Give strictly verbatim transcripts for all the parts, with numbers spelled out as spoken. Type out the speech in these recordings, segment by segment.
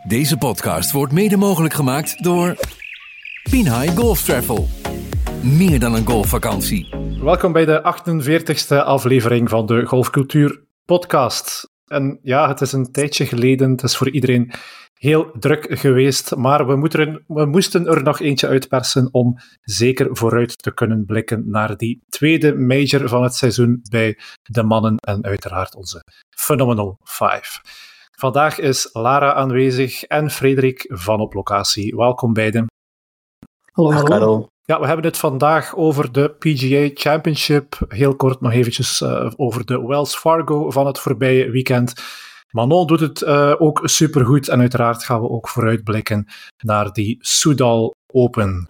Deze podcast wordt mede mogelijk gemaakt door Pinhai Golf Travel. Meer dan een golfvakantie. Welkom bij de achtenveertigste aflevering van de Golfcultuur podcast. En ja, het is een tijdje geleden, het is voor iedereen heel druk geweest, maar we, moeten er, we moesten er nog eentje uitpersen om zeker vooruit te kunnen blikken naar die tweede major van het seizoen bij de mannen en uiteraard onze Phenomenal Five. Vandaag is Lara aanwezig en Frederik van op locatie. Welkom beiden. Hallo, hallo. Ja, we hebben het vandaag over de P G A Championship. Heel kort nog eventjes uh, over de Wells Fargo van het voorbije weekend. Manon doet het uh, ook supergoed en uiteraard gaan we ook vooruitblikken naar die Soudal Open.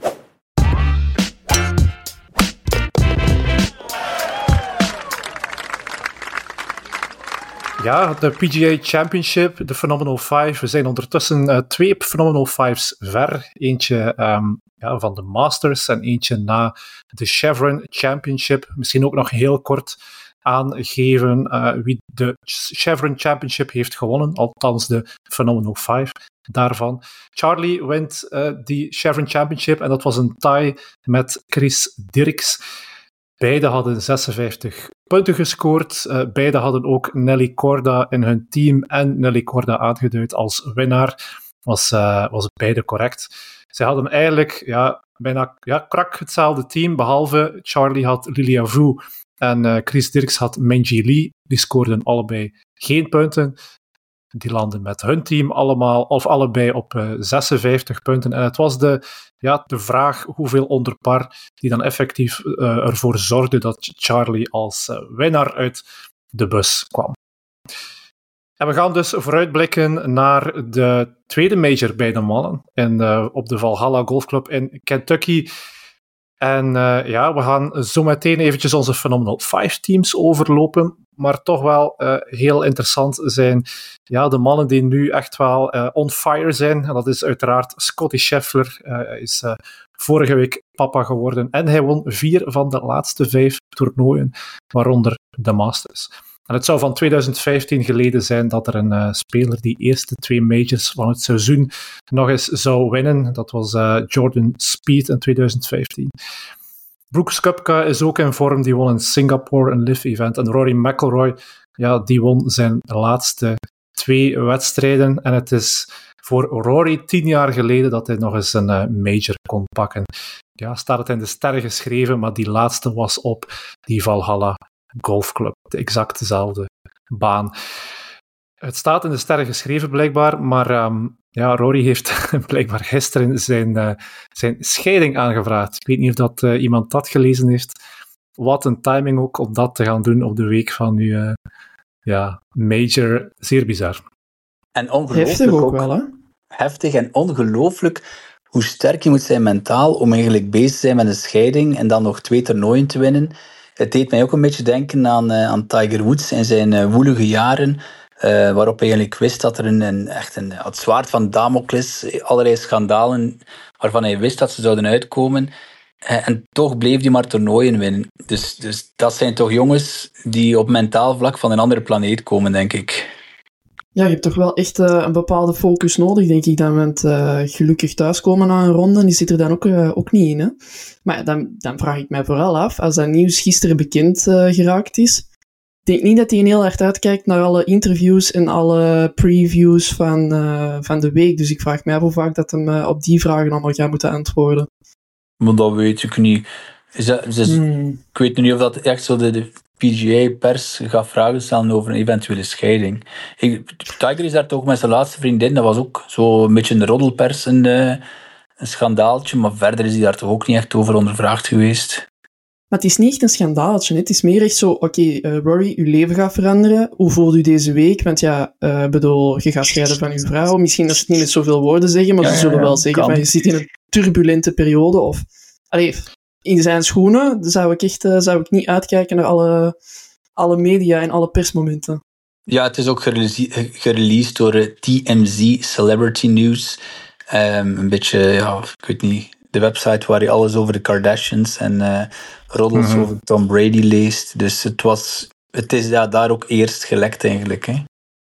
Ja, de P G A Championship, de Phenomenal Five. We zijn ondertussen uh, twee Phenomenal Fives ver. Eentje um, ja, van de Masters en eentje na de Chevron Championship. Misschien ook nog heel kort aangeven uh, wie de Chevron Championship heeft gewonnen, althans de Phenomenal Five daarvan. Charlie wint uh, die Chevron Championship en dat was een tie met Chris Dirks. Beiden hadden zesenvijftig punten gescoord. Uh, beiden hadden ook Nelly Korda in hun team en Nelly Korda aangeduid als winnaar. Was, uh, was beide correct. Ze hadden eigenlijk ja, bijna ja, krak hetzelfde team, behalve Charlie had Lilia Vu en uh, Chris Dirks had Minjee Lee. Die scoorden allebei geen punten. Die landen met hun team allemaal, of allebei op uh, zesenvijftig punten. En het was de, ja, de vraag hoeveel onder par die dan effectief uh, ervoor zorgde dat Charlie als uh, winnaar uit de bus kwam. En we gaan dus vooruitblikken naar de tweede major bij de mannen in, uh, op de Valhalla Golf Club in Kentucky. En uh, ja, we gaan zo meteen eventjes onze Phenomenal Five teams overlopen, maar toch wel uh, heel interessant zijn ja, de mannen die nu echt wel uh, on fire zijn. En dat is uiteraard Scottie Scheffler. Uh, hij is uh, vorige week papa geworden en hij won vier van de laatste vijf toernooien, waaronder de Masters. En het zou van twintig vijftien geleden zijn dat er een uh, speler die eerste twee majors van het seizoen nog eens zou winnen. Dat was uh, Jordan Spieth in twintig vijftien. Brooks Koepka is ook in vorm. Die won in Singapore een live event. En Rory McIlroy, ja, die won zijn laatste twee wedstrijden. En het is voor Rory tien jaar geleden dat hij nog eens een uh, major kon pakken. Ja, staat het in de sterren geschreven, maar die laatste was op die Valhalla Golf Club, de exact dezelfde baan. Het staat in de sterren geschreven blijkbaar, maar um, ja, Rory heeft blijkbaar gisteren zijn, uh, zijn scheiding aangevraagd. Ik weet niet of dat, uh, iemand dat gelezen heeft. Wat een timing ook om dat te gaan doen op de week van nu. Uh, ja, major, zeer bizar. En ongelooflijk heftig ook, ook wel, hè? Heftig en ongelooflijk hoe sterk je moet zijn mentaal om eigenlijk bezig te zijn met een scheiding en dan nog twee toernooien te winnen. Het deed mij ook een beetje denken aan, uh, aan Tiger Woods in zijn uh, woelige jaren, uh, waarop hij eigenlijk wist dat er een, een, echt een, het zwaard van Damocles, allerlei schandalen waarvan hij wist dat ze zouden uitkomen. Uh, en toch bleef hij maar toernooien winnen. Dus, dus dat zijn toch jongens die op mentaal vlak van een andere planeet komen, denk ik. Ja, je hebt toch wel echt uh, een bepaalde focus nodig, denk ik, dan met uh, gelukkig thuiskomen na een ronde. Die zit er dan ook, uh, ook niet in, hè. Maar dan, dan vraag ik mij vooral af, als dat nieuws gisteren bekend uh, geraakt is, ik denk niet dat hij heel hard uitkijkt naar alle interviews en alle previews van, uh, van de week. Dus ik vraag mij af hoe vaak dat hem uh, op die vragen allemaal gaat moeten antwoorden. Maar dat weet ik niet. Is dat, is, hmm. Ik weet niet of dat echt zo de... de P G A-pers gaat vragen stellen over een eventuele scheiding. Ik, Tiger is daar toch met zijn laatste vriendin, dat was ook zo een beetje een roddelpers, een, uh, een schandaaltje, maar verder is hij daar toch ook niet echt over ondervraagd geweest. Maar het is niet echt een schandaaltje, hè. Het is meer echt zo, oké, okay, uh, Rory, uw leven gaat veranderen, hoe voelt u deze week? Want ja, uh, bedoel, je gaat scheiden van uw vrouw, misschien dat ze het niet met zoveel woorden zeggen, maar ja, ze zullen ja, wel zeggen, van, je zit in een turbulente periode, of... Allee, in zijn schoenen zou ik echt uh, zou ik niet uitkijken naar alle, alle media en alle persmomenten. Ja, het is ook gereleased, gereleased door uh, T M Z Celebrity News. Um, een beetje, ja, ik weet niet, de website waar je alles over de Kardashians en uh, roddels mm-hmm. over Tom Brady leest. Dus het was, het is ja, daar ook eerst gelekt eigenlijk, hè.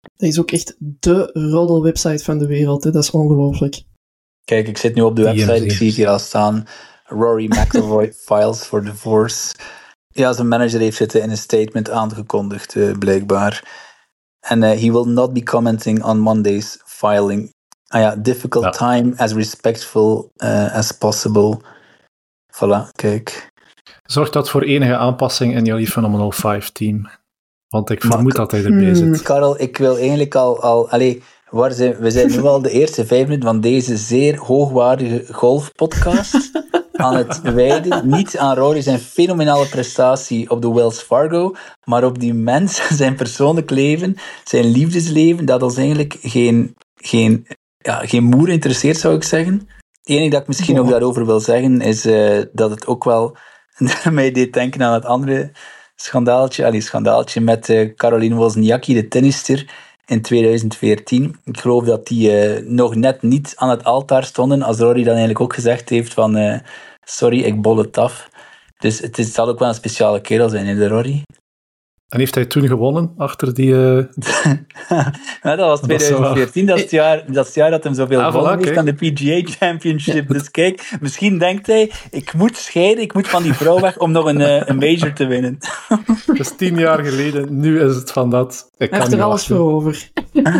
Dat is ook echt de roddelwebsite van de wereld. Hè? Dat is ongelooflijk. Kijk, ik zit nu op de website. Ik zie het hier al staan. Rory McIlroy files for divorce. Ja, zijn manager heeft het in een statement aangekondigd, uh, blijkbaar. En uh, he will not be commenting on Monday's filing. Ah ja, difficult ja. time, as respectful uh, as possible. Voilà, kijk. Zorg dat voor enige aanpassing in jullie Phenomenal vijf team. Want ik vermoed maar, dat hij erbij zit. Hmm. Karel, ik wil eigenlijk al... al allee, waar zijn, we zijn nu al de eerste vijf minuten van deze zeer hoogwaardige golfpodcast aan het wijden. Niet aan Rory zijn fenomenale prestatie op de Wells Fargo, maar op die mens, zijn persoonlijk leven, zijn liefdesleven, dat ons eigenlijk geen, geen, ja, geen moer interesseert, zou ik zeggen. Het enige dat ik misschien oh. ook daarover wil zeggen, is uh, dat het ook wel mij deed denken aan het andere schandaaltje, allee, schandaaltje met uh, Caroline Wozniacki, de tennister, in tweeduizend veertien. Ik geloof dat die uh, nog net niet aan het altaar stonden, als Rory dan eigenlijk ook gezegd heeft van uh, sorry, ik bol het af. Dus het, is, het zal ook wel een speciale kerel zijn, hè, de Rory. En heeft hij toen gewonnen, achter die... Uh... ja, dat was tweeduizend veertien, dat is het jaar dat, is het jaar dat hem zoveel ah, gewonnen voilà, heeft aan de P G A Championship. Ja. Dus kijk, misschien denkt hij, ik moet scheiden, ik moet van die vrouw weg om nog een, uh, een major te winnen. Dat is tien jaar geleden, nu is het van dat. Ik hij heeft er alles voor over. Uh,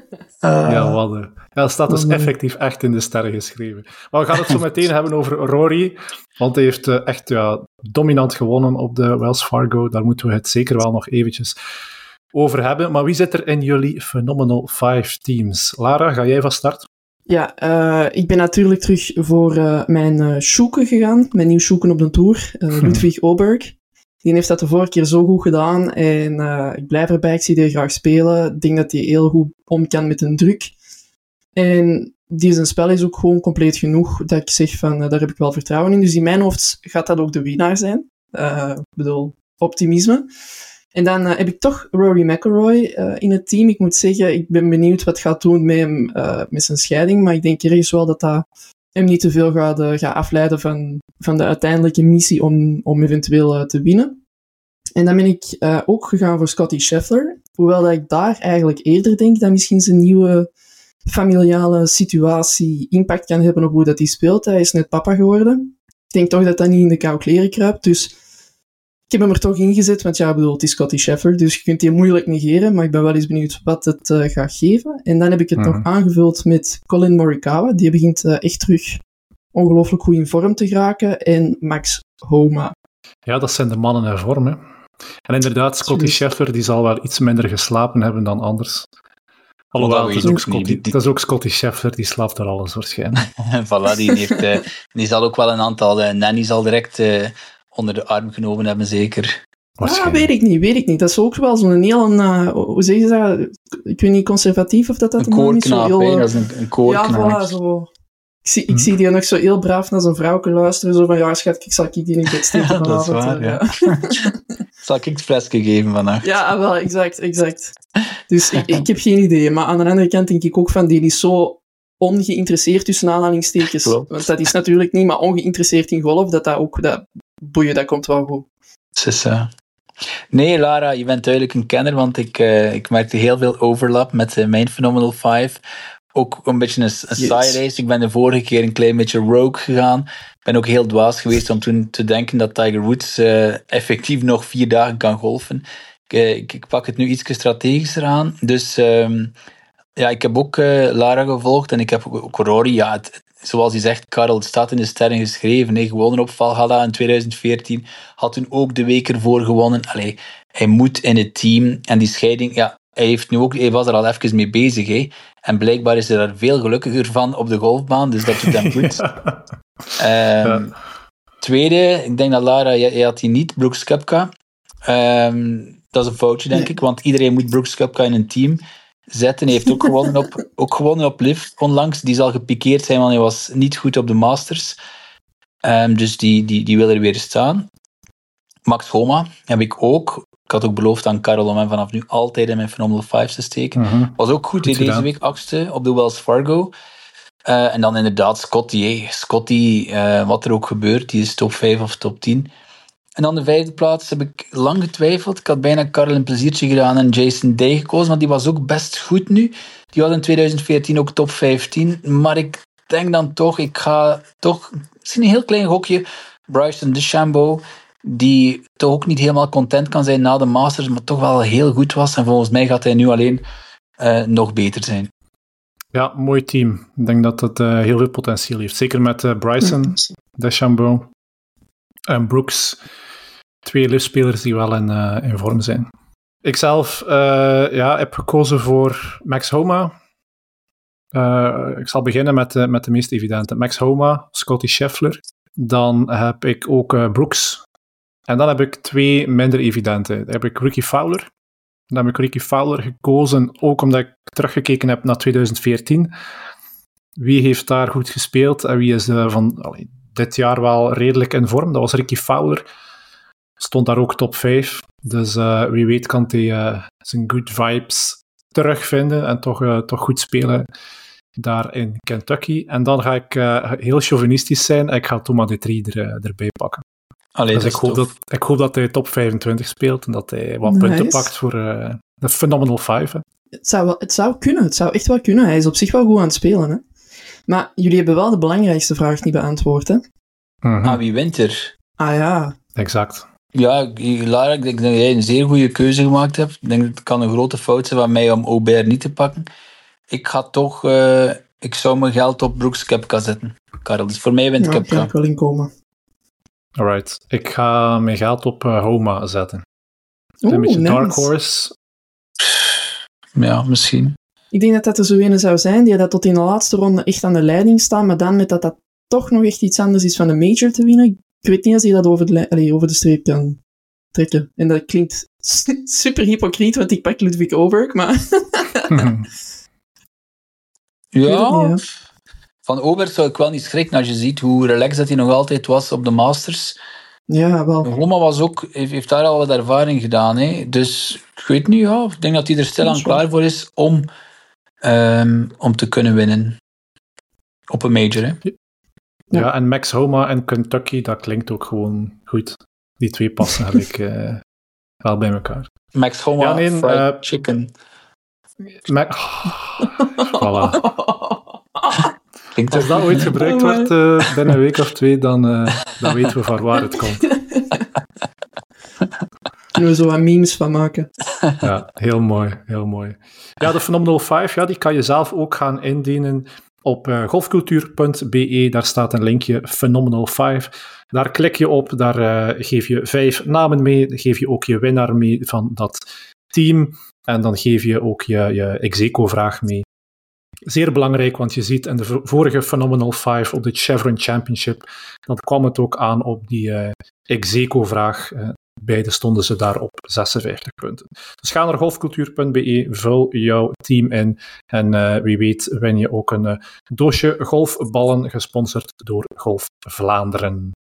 ja, wat uh. Ja, dat staat dus oh, effectief echt in de sterren geschreven. Maar we gaan het zo meteen hebben over Rory, want hij heeft uh, echt ja, dominant gewonnen op de Wells Fargo. Daar moeten we het zeker wel nog eventjes over hebben. Maar wie zit er in jullie Phenomenal vijf teams? Lara, ga jij van start? Ja, uh, ik ben natuurlijk terug voor uh, mijn uh, Sjoeke gegaan, mijn nieuw Sjoeken op de Tour, uh, Ludwig Åberg. Die heeft dat de vorige keer zo goed gedaan en uh, ik blijf erbij, ik zie die graag spelen. Ik denk dat hij heel goed om kan met een druk. En die zijn spel is ook gewoon compleet genoeg dat ik zeg van, uh, daar heb ik wel vertrouwen in. Dus in mijn hoofd gaat dat ook de winnaar zijn. Uh, ik bedoel, optimisme. En dan uh, heb ik toch Rory McIlroy uh, in het team. Ik moet zeggen, ik ben benieuwd wat gaat doen met hem, uh, met zijn scheiding. Maar ik denk ergens wel dat dat hem niet te veel gaat, uh, gaat afleiden van, van de uiteindelijke missie om, om eventueel uh, te winnen. En dan ben ik uh, ook gegaan voor Scotty Scheffler. Hoewel dat ik daar eigenlijk eerder denk dat misschien zijn nieuwe familiale situatie impact kan hebben op hoe dat hij speelt. Hij is net papa geworden. Ik denk toch dat dat niet in de koude kleren kruipt. Dus ik heb hem er toch ingezet, want ja, ik bedoel, het is Scotty Scheffler, dus je kunt die moeilijk negeren, maar ik ben wel eens benieuwd wat het uh, gaat geven. En dan heb ik het mm-hmm. nog aangevuld met Colin Morikawa. Die begint uh, echt terug ongelooflijk goed in vorm te geraken. En Max Homa. Ja, dat zijn de mannen in vorm, hè. En inderdaad, Scotty Scheffler, die zal wel iets minder geslapen hebben dan anders. Alhoewel, het is, ook Scotty, die, die... dat is ook Scotty Scheffler, die slaapt er alles waarschijnlijk. Voilà, die, heeft, uh, die zal ook wel een aantal uh, nannies al direct uh, onder de arm genomen hebben, zeker. Ah, weet ik niet, weet ik niet. Dat is ook wel zo'n heel, uh, hoe zeg je dat? Ik weet niet, conservatief of dat dat een koorknaap, heel, uh, dat is een, een koorknaap. Ja, voilà, zo. Ik zie, ik hm. zie die nog zo heel braaf naar zijn vrouwke luisteren, zo van, ja, schat, ik zal ik die in bed steken ja, vanavond. Dat is waar, ja. ja. Zal ik het flesje geven vannacht? Ja, wel, exact, exact. Dus ik, ik heb geen idee, maar aan de andere kant denk ik ook van, die is zo ongeïnteresseerd tussen aanhalingstekens. Klopt. Want dat is natuurlijk niet, maar ongeïnteresseerd in golf, dat dat ook, dat boeien, dat komt wel goed. Dus, uh... Nee, Lara, je bent duidelijk een kenner, want ik, uh, ik merkte heel veel overlap met uh, mijn Phenomenal vijf. Ook een beetje een, een yes. saaie race. Ik ben de vorige keer een klein beetje rogue gegaan. Ik ben ook heel dwaas geweest om toen te denken dat Tiger Woods uh, effectief nog vier dagen kan golfen. Ik, uh, ik, ik pak het nu iets strategischer aan. Dus um, ja, ik heb ook uh, Lara gevolgd en ik heb ook, ook Rory. Ja, het, zoals hij zegt, Karel, het staat in de sterren geschreven. Hij gewonnen op Valhalla in tweeduizend veertien. Had toen ook de week ervoor gewonnen. Allee, hij moet in het team. En die scheiding, ja, hij, heeft nu ook, hij was er al even mee bezig. Hè. En blijkbaar is hij daar veel gelukkiger van op de golfbaan. Dus dat doet hem goed. Ja. Um, tweede, ik denk dat Lara, jij had die niet, Brooks Koepka. Um, dat is een foutje, denk ik. Want iedereen moet Brooks Koepka in een team zetten. Hij heeft ook gewonnen op, ook gewonnen op Liv onlangs. Die zal gepikeerd zijn, want hij was niet goed op de Masters. Um, dus die, die, die wil er weer staan. Max Homa heb ik ook. Ik had ook beloofd aan Karel om hem vanaf nu altijd in mijn Phenomenal vijf te steken. Mm-hmm. Was ook goed, goed deze week achtste op de Wells Fargo. Uh, en dan inderdaad Scotty. Hey. Scotty, uh, wat er ook gebeurt, die is top vijf of top tien. En dan de vijfde plaats heb ik lang getwijfeld. Ik had bijna Karel een pleziertje gedaan en Jason Day gekozen, want die was ook best goed nu. Die had in twintig veertien ook top vijftien. Maar ik denk dan toch, ik ga toch, misschien een heel klein gokje, Bryson DeChambeau, die toch ook niet helemaal content kan zijn na de Masters, maar toch wel heel goed was. En volgens mij gaat hij nu alleen uh, nog beter zijn. Ja, mooi team. Ik denk dat het uh, heel veel potentieel heeft. Zeker met uh, Bryson DeChambeau en Brooks. Twee liftspelers die wel in, uh, in vorm zijn. Ikzelf uh, ja, heb gekozen voor Max Homa. Uh, ik zal beginnen met, uh, met de meest evidente. Max Homa, Scottie Scheffler. Dan heb ik ook uh, Brooks. En dan heb ik twee minder evidente. Dan heb ik Ricky Fowler. Dan heb ik Ricky Fowler gekozen, ook omdat ik teruggekeken heb naar twintig veertien. Wie heeft daar goed gespeeld en wie is uh, van allee, dit jaar wel redelijk in vorm? Dat was Ricky Fowler. Stond daar ook top vijf. Dus uh, wie weet kan hij uh, zijn good vibes terugvinden en toch, uh, toch goed spelen daar in Kentucky. En dan ga ik uh, heel chauvinistisch zijn en ik ga Thomas Detry er, uh, erbij pakken. Allee, dus ik hoop, dat, ik hoop dat hij top vijfentwintig speelt en dat hij wat nice. punten pakt voor uh, de Phenomenal Five. Hè. Het zou, wel, het zou kunnen, het zou echt wel kunnen. Hij is op zich wel goed aan het spelen. Hè? Maar jullie hebben wel de belangrijkste vraag niet beantwoord. Hè? Mm-hmm. Ah, wie wint er? Ah ja. Exact. Ja, Lara, ik denk dat jij een zeer goede keuze gemaakt hebt. Ik denk dat het kan een grote fout zijn van mij om Aubert niet te pakken. Ik ga toch, uh, ik zou mijn geld op Brooks Koepka zetten, Karel. Dus voor mij wint ja, Koepka. Ja, ik wel inkomen. Alright, ik ga mijn geld op uh, Homa zetten. Oeh, een beetje nice. Dark Horse. Ja, misschien. Ik denk dat dat er zo een zou zijn die dat tot in de laatste ronde echt aan de leiding staat, maar dan met dat dat toch nog echt iets anders is van de major te winnen. Ik weet niet als hij dat over de, allez, over de streep kan trekken. En dat klinkt super hypocriet, want ik pak Ludwig Oberg, maar... ja... ja. Van Oberg zou ik wel niet schrikken als je ziet hoe relaxed dat hij nog altijd was op de Masters. Ja, wel. Homa was ook, heeft, heeft daar al wat ervaring gedaan. Hè? Dus ik weet niet, ja, ik denk dat hij er stilaan klaar voor is om, um, om te kunnen winnen. Op een major. Hè? Ja, ja, en Max Homa en Kentucky, dat klinkt ook gewoon goed. Die twee passen eigenlijk uh, wel bij elkaar. Max Homa, ja, nee, fried uh, chicken. Ma- voilà. Als dat ooit gebruikt oh, wordt uh, binnen een week of twee, dan, uh, dan weten we van waar het komt. Kunnen we zo wat memes van maken. Ja, heel mooi, heel mooi. Ja, de Phenomenal Five, ja, die kan je zelf ook gaan indienen op uh, golfcultuur punt b e. Daar staat een linkje, Phenomenal Five. Daar klik je op, daar uh, geef je vijf namen mee, dan geef je ook je winnaar mee van dat team. En dan geef je ook je, je ex-aequo-vraag mee. Zeer belangrijk, want je ziet in de vorige Phenomenal Five op de Chevron Championship, dan kwam het ook aan op die uh, ex-aequo-vraag. Uh, beide stonden ze daar op zesenvijftig punten. Dus ga naar golfcultuur punt b e, vul jouw team in en uh, wie weet win je ook een uh, doosje golfballen gesponsord door Golf Vlaanderen.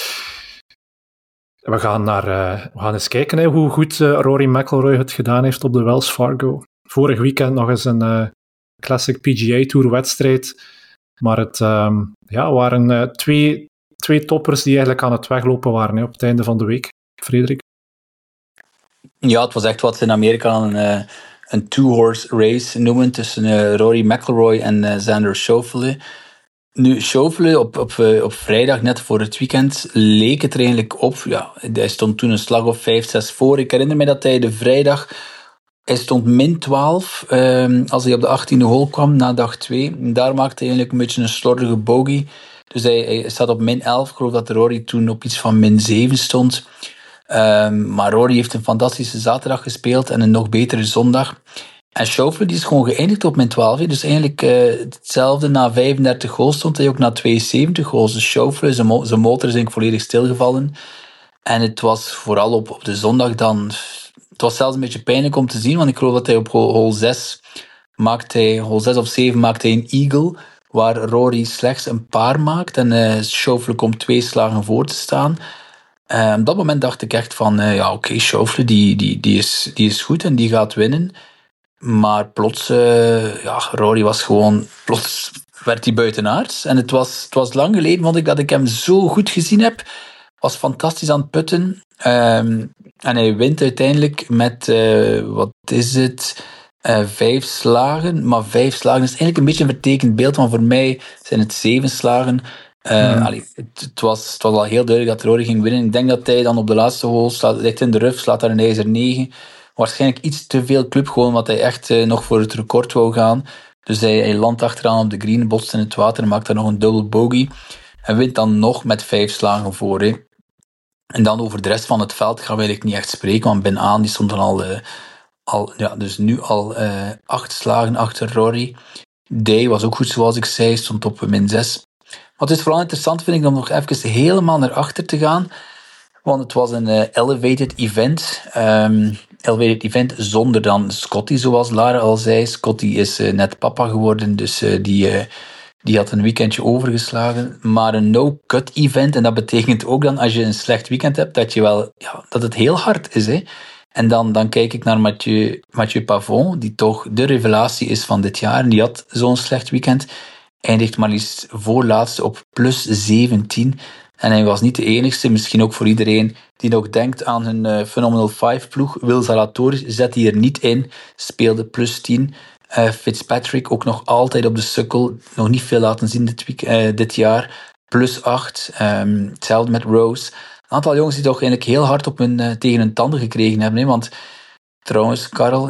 We gaan, naar, uh, we gaan eens kijken hè, hoe goed uh, Rory McIlroy het gedaan heeft op de Wells Fargo. Vorig weekend nog eens een uh, Classic P G A Tour wedstrijd. Maar het um, ja, waren uh, twee, twee toppers die eigenlijk aan het weglopen waren hè, op het einde van de week. Frederik? Ja, het was echt wat ze in Amerika een, uh, een two-horse race noemen tussen uh, Rory McIlroy en uh, Xander Schauffele. Nu, Schauffele op, op, uh, op vrijdag, net voor het weekend, leek het er eigenlijk op. Ja, hij stond toen een slag of vijf, zes voor. Ik herinner me dat hij de vrijdag... Hij stond min twaalf um, als hij op de achttiende hole kwam na dag twee. Daar maakte hij eigenlijk een beetje een slordige bogey. Dus hij, hij staat op min elf. Ik geloof dat Rory toen op iets van min zeven stond. Um, maar Rory heeft een fantastische zaterdag gespeeld en een nog betere zondag. En Schauffele die is gewoon geëindigd op min twaalf. He. Dus eigenlijk uh, hetzelfde. Na vijfendertig holes stond hij ook na tweeënzeventig holes. Dus Schauffele, zijn, mo- zijn motor is eigenlijk volledig stilgevallen. En het was vooral op, op de zondag dan... Het was zelfs een beetje pijnlijk om te zien, want ik geloof dat hij op hole zes maakt hij, hole zes of zeven maakt hij een eagle, waar Rory slechts een paar maakt en uh, Schauffele komt twee slagen voor te staan. Uh, op dat moment dacht ik echt van, uh, ja oké, okay, Schauffele die, die, die, is, die is goed en die gaat winnen. Maar plots, uh, ja, Rory was gewoon, plots werd hij buitenaards. En het was, het was lang geleden, vond ik, dat ik hem zo goed gezien heb. was fantastisch aan het putten. Um, en hij wint uiteindelijk met, uh, wat is het, uh, vijf slagen. Maar vijf slagen is eigenlijk een beetje een vertekend beeld, want voor mij zijn het zeven slagen. Uh, mm. allee, het, het, was, het was al heel duidelijk dat Rory ging winnen. Ik denk dat hij dan op de laatste hole slaat, ligt in de ruf, slaat daar een ijzer negen. Waarschijnlijk iets te veel club, gewoon omdat hij echt uh, nog voor het record wou gaan. Dus hij, hij landt achteraan op de green, botst in het water en maakt daar nog een double bogey. En wint dan nog met vijf slagen voor. Hè. En dan over de rest van het veld gaan we eigenlijk niet echt spreken, want Ben Aan die stond dan al, uh, al ja, dus nu al uh, acht slagen achter Rory. Day was ook goed, zoals ik zei, stond op min zes. Wat is vooral interessant vind ik om nog even helemaal naar achter te gaan, want het was een uh, elevated event. Um, elevated event zonder dan Scotty, zoals Lara al zei. Scotty is uh, net papa geworden, dus uh, die... Uh, Die had een weekendje overgeslagen, maar een no-cut event. En dat betekent ook dan, als je een slecht weekend hebt, dat, je wel, ja, dat het heel hard is. Hè? En dan, dan kijk ik naar Mathieu, Mathieu Pavon, die toch de revelatie is van dit jaar. En die had zo'n slecht weekend. Eindigt maar liefst voorlaatste op plus zeventien. En hij was niet de enigste, misschien ook voor iedereen die nog denkt aan hun uh, Phenomenal vijf ploeg. Will Zalatoris zet die er niet in, speelde plus tien. Uh, Fitzpatrick ook nog altijd op de sukkel. Nog niet veel laten zien dit, week, uh, dit jaar. Plus acht. Um, hetzelfde met Rose. Een aantal jongens die toch eigenlijk heel hard op hun, uh, tegen hun tanden gekregen hebben. Hè? Want trouwens, Karel,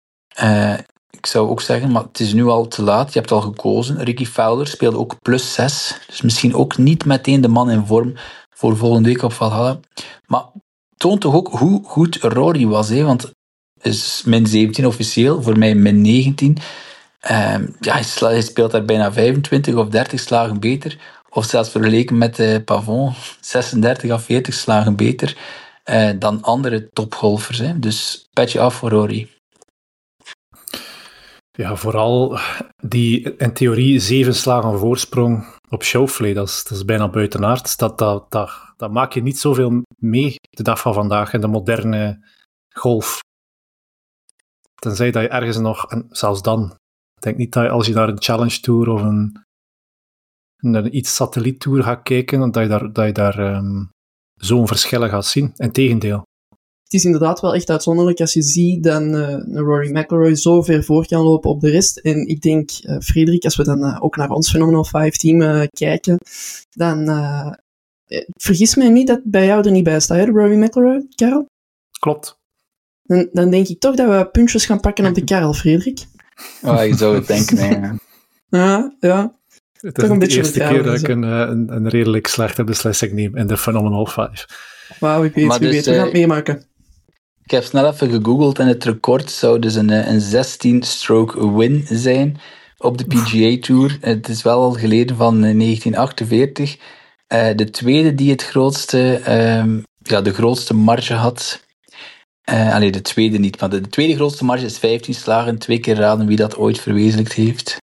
uh, ik zou ook zeggen, maar het is nu al te laat. Je hebt al gekozen. Ricky Fowler speelde ook plus zes. Dus misschien ook niet meteen de man in vorm voor volgende week op Valhalla. Maar toont toch ook hoe goed Rory was. Hè? Want is min zeventien officieel, voor mij min negentien. Um, ja, hij, sla, hij speelt daar bijna vijfentwintig of dertig slagen beter. Of zelfs vergeleken met uh, Pavon, zesendertig à veertig slagen beter uh, dan andere topgolfers. Hè. Dus petje af voor Rory. Ja, vooral die in theorie zeven slagen voorsprong op Schauffele, dat is, dat is bijna buitenaard. Dat, dat, dat, dat maak je niet zoveel mee de dag van vandaag in de moderne golf. Tenzij dat je ergens nog, en zelfs dan, ik denk niet dat je, als je naar een Challenge Tour of een, een iets satelliet tour gaat kijken, dat je daar, dat je daar um, zo'n verschillen gaat zien. Integendeel. Het is inderdaad wel echt uitzonderlijk als je ziet dat uh, Rory McIlroy zo ver voor kan lopen op de rest. En ik denk, uh, Frederik, als we dan uh, ook naar ons Phenomenal vijf team uh, kijken, dan uh, vergis mij niet dat bij jou er niet bij staat, hè, Rory McIlroy, Karel? Klopt. Dan, dan denk ik toch dat we puntjes gaan pakken op de Karel, Frederik. Oh, je zou het denken, hè. Ja, ja. Het is toch een de eerste keer dat ik een, een, een redelijk slechte beslissing neem in de Phenomenal vijf. Wauw, ik weet, maar wie dus, weet, we gaan het meemaken. Ik heb snel even gegoogeld en het record zou dus een, een zestien-stroke win zijn op de P G A Tour. Het is wel al geleden van negentien achtenveertig. Uh, de tweede die het grootste, um, ja, de grootste marge had... Uh, allee, de tweede niet, maar de, de tweede grootste marge is vijftien slagen. Twee keer raden wie dat ooit verwezenlijkt heeft.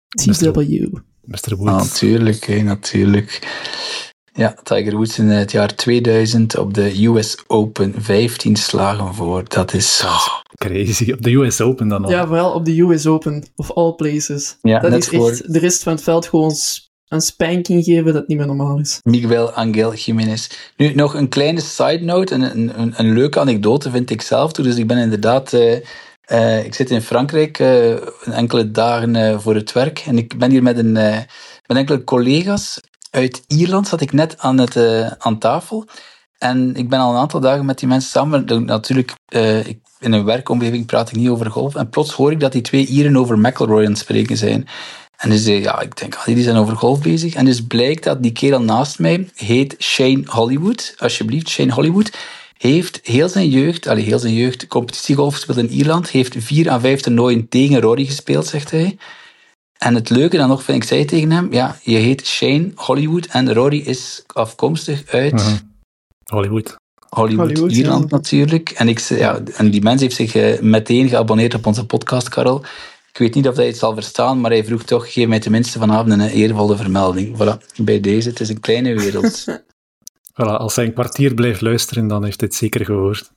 T W. mister Woods. Ah, natuurlijk, hè, natuurlijk. Ja, Tiger Woods in het jaar tweeduizend op de U S Open vijftien slagen voor. Dat is... Oh, crazy. Op de U S Open dan al. Ja, vooral op de U S Open, of all places. Ja, dat net is voor... echt de rest van het veld gewoon een spanking geven dat niet meer normaal is. Miguel Angel Jiménez. Nu, nog een kleine side note, een, een, een leuke anekdote vind ik zelf toe. Dus ik ben inderdaad... Uh, uh, ik zit in Frankrijk uh, enkele dagen uh, voor het werk. En ik ben hier met, een, uh, met enkele collega's uit Ierland. Zat ik net aan, het, uh, aan tafel. En ik ben al een aantal dagen met die mensen samen. Natuurlijk, uh, ik, in een werkomgeving praat ik niet over golf. En plots hoor ik dat die twee Ieren over McIlroy aan het spreken zijn. En dus, ja, ik denk, die zijn over golf bezig. En dus blijkt dat die kerel naast mij heet Shane Hollywood. Alsjeblieft, Shane Hollywood. Heeft heel zijn jeugd, allee, heel zijn jeugd, competitiegolf gespeeld in Ierland. Heeft vier à vijf toernooien tegen Rory gespeeld, zegt hij. En het leuke dan nog, vind ik, zei tegen hem, ja, je heet Shane Hollywood en Rory is afkomstig uit... Uh-huh. Hollywood. Hollywood, Hollywood Ierland ja. natuurlijk. En, ik, ja, en die mens heeft zich uh, meteen geabonneerd op onze podcast, Karel. Ik weet niet of hij het zal verstaan, maar hij vroeg toch, geef mij tenminste vanavond een eervolle vermelding. Voilà, bij deze, het is een kleine wereld. Voilà, als hij een kwartier blijft luisteren, dan heeft hij het zeker gehoord.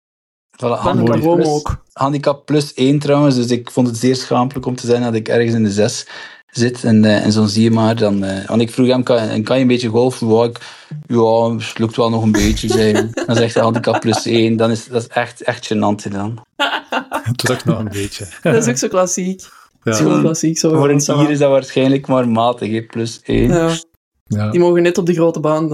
Voilà, handicap, plus, handicap plus één trouwens, dus ik vond het zeer schaamelijk om te zijn dat ik ergens in de zes zit en, uh, en zo zie je maar. Dan, uh, want ik vroeg hem, kan, kan je een beetje golfen? Ja, ik, ja, het lukt wel nog een beetje, zei hij. Dan zegt hij handicap plus één. Dan is dat is echt, echt gênant dan. Het lukt nog een beetje. Dat is ook zo klassiek. Ja. Zo klassiek. Zo voor een Ier is dat waarschijnlijk maar matig, he, plus één. Ja. Ja. Die mogen net op de grote baan.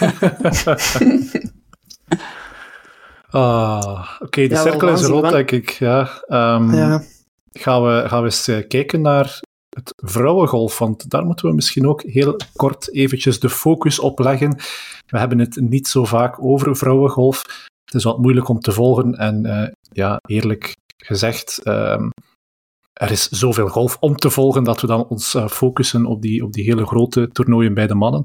ah, Oké, okay, de ja, cirkel is rond, van... denk ik. Ja. Um, ja. Gaan, we, gaan we eens uh, kijken naar het vrouwengolf, want daar moeten we misschien ook heel kort eventjes de focus op leggen. We hebben het niet zo vaak over vrouwengolf. Het is wat moeilijk om te volgen en uh, ja, eerlijk gezegd... Um, Er is zoveel golf om te volgen dat we dan ons uh, focussen op die, op die hele grote toernooien bij de mannen.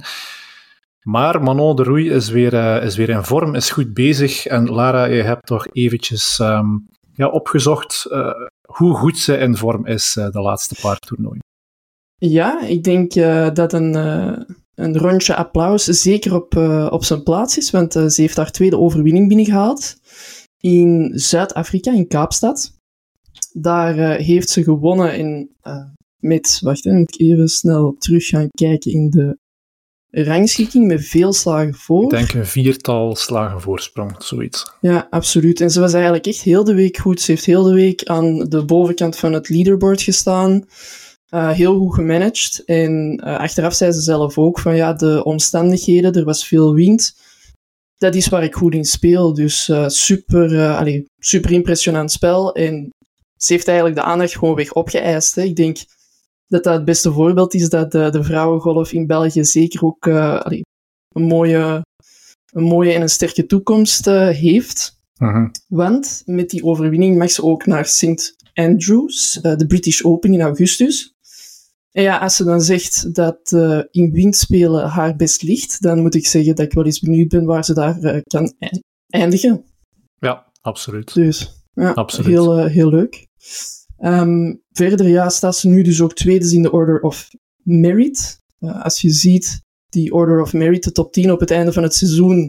Maar Manon de Roei is weer, uh, is weer in vorm, is goed bezig. En Lara, je hebt toch eventjes um, ja, opgezocht uh, hoe goed ze in vorm is uh, de laatste paar toernooien. Ja, ik denk uh, dat een, uh, een rondje applaus zeker op, uh, op zijn plaats is, want uh, ze heeft haar tweede overwinning binnengehaald in Zuid-Afrika, in Kaapstad. Daar uh, heeft ze gewonnen in, uh, met... Wacht, hè, moet ik even snel terug gaan kijken in de rangschikking met veel slagen voor. Ik denk een viertal slagen voorsprong, zoiets. Ja, absoluut. En ze was eigenlijk echt heel de week goed. Ze heeft heel de week aan de bovenkant van het leaderboard gestaan. Uh, heel goed gemanaged. En uh, achteraf zei ze zelf ook van ja, de omstandigheden, er was veel wind. Dat is waar ik goed in speel. Dus uh, super, uh, allez, super impressionant spel. En ze heeft eigenlijk de aandacht gewoon weg opgeëist. Hè. Ik denk dat dat het beste voorbeeld is dat de, de vrouwengolf in België zeker ook uh, allee, een, mooie, een mooie en een sterke toekomst uh, heeft. Uh-huh. Want met die overwinning mag ze ook naar Saint Andrews, uh, de British Open in augustus. En ja, als ze dan zegt dat uh, in windspelen haar best ligt, dan moet ik zeggen dat ik wel eens benieuwd ben waar ze daar uh, kan eindigen. Ja, absoluut. Dus... Ja, absoluut. Heel, uh, heel leuk. Um, verder ja, staat ze nu dus ook tweede in de Order of Merit. Uh, als je ziet, die Order of Merit, de top tien op het einde van het seizoen,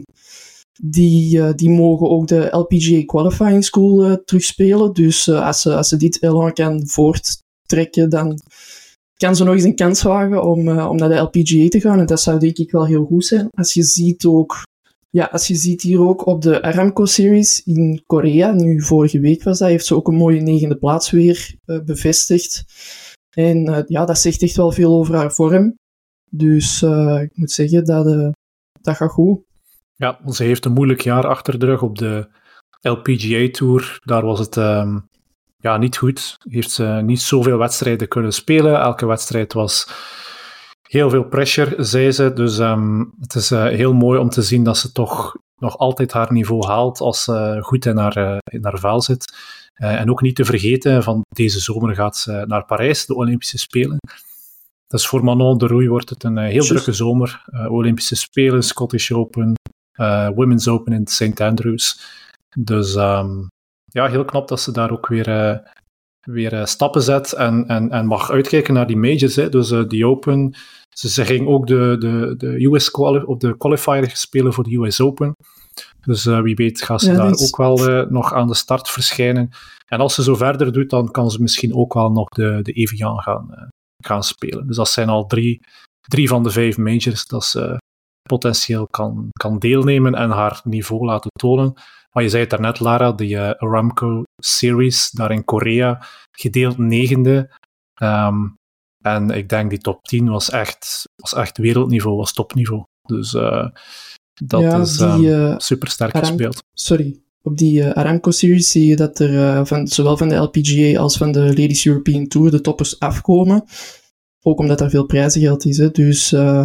die, uh, die mogen ook de L P G A Qualifying School uh, terugspelen. Dus uh, als, ze, als ze dit elan kan voorttrekken, dan kan ze nog eens een kans wagen om, uh, om naar de L P G A te gaan. En dat zou denk ik wel heel goed zijn. Als je ziet ook... Ja, als je ziet hier ook op de Aramco Series in Korea, nu vorige week was dat, heeft ze ook een mooie negende plaats weer uh, bevestigd. En uh, ja, dat zegt echt wel veel over haar vorm. Dus uh, ik moet zeggen, dat, uh, dat gaat goed. Ja, ze heeft een moeilijk jaar achter de rug op de L P G A Tour. Daar was het um, ja, niet goed. Heeft ze niet zoveel wedstrijden kunnen spelen. Elke wedstrijd was... Heel veel pressure, zei ze. Dus um, het is uh, heel mooi om te zien dat ze toch nog altijd haar niveau haalt als ze goed in haar, uh, in haar vel zit. Uh, en ook niet te vergeten, van deze zomer gaat ze naar Parijs, de Olympische Spelen. Dus voor Manon de Roei wordt het een uh, heel Just. drukke zomer. Uh, Olympische Spelen, Scottish Open, uh, Women's Open in Saint Andrews. Dus um, ja, heel knap dat ze daar ook weer... Uh, weer uh, stappen zet en, en, en mag uitkijken naar die majors. Hè. Dus uh, die Open, ze, ze ging ook de, de, de, U S quali- of de qualifier spelen voor de U S Open. Dus uh, wie weet gaat ze ja, daar is... ook wel uh, nog aan de start verschijnen. En als ze zo verder doet, dan kan ze misschien ook wel nog de, de Evian gaan, uh, gaan spelen. Dus dat zijn al drie, drie van de vijf majors dat ze potentieel kan, kan deelnemen en haar niveau laten tonen. Maar je zei het daarnet, Lara, die uh, Aramco Series, daar in Korea, gedeeld negende. Um, en ik denk die top tien was echt, was echt wereldniveau, was topniveau. Dus uh, dat ja, is um, uh, super sterk Aram- gespeeld. Sorry, op die uh, Aramco Series zie je dat er uh, van, zowel van de L P G A als van de Ladies European Tour de toppers afkomen. Ook omdat er veel prijzengeld is. Hè. Dus... Uh,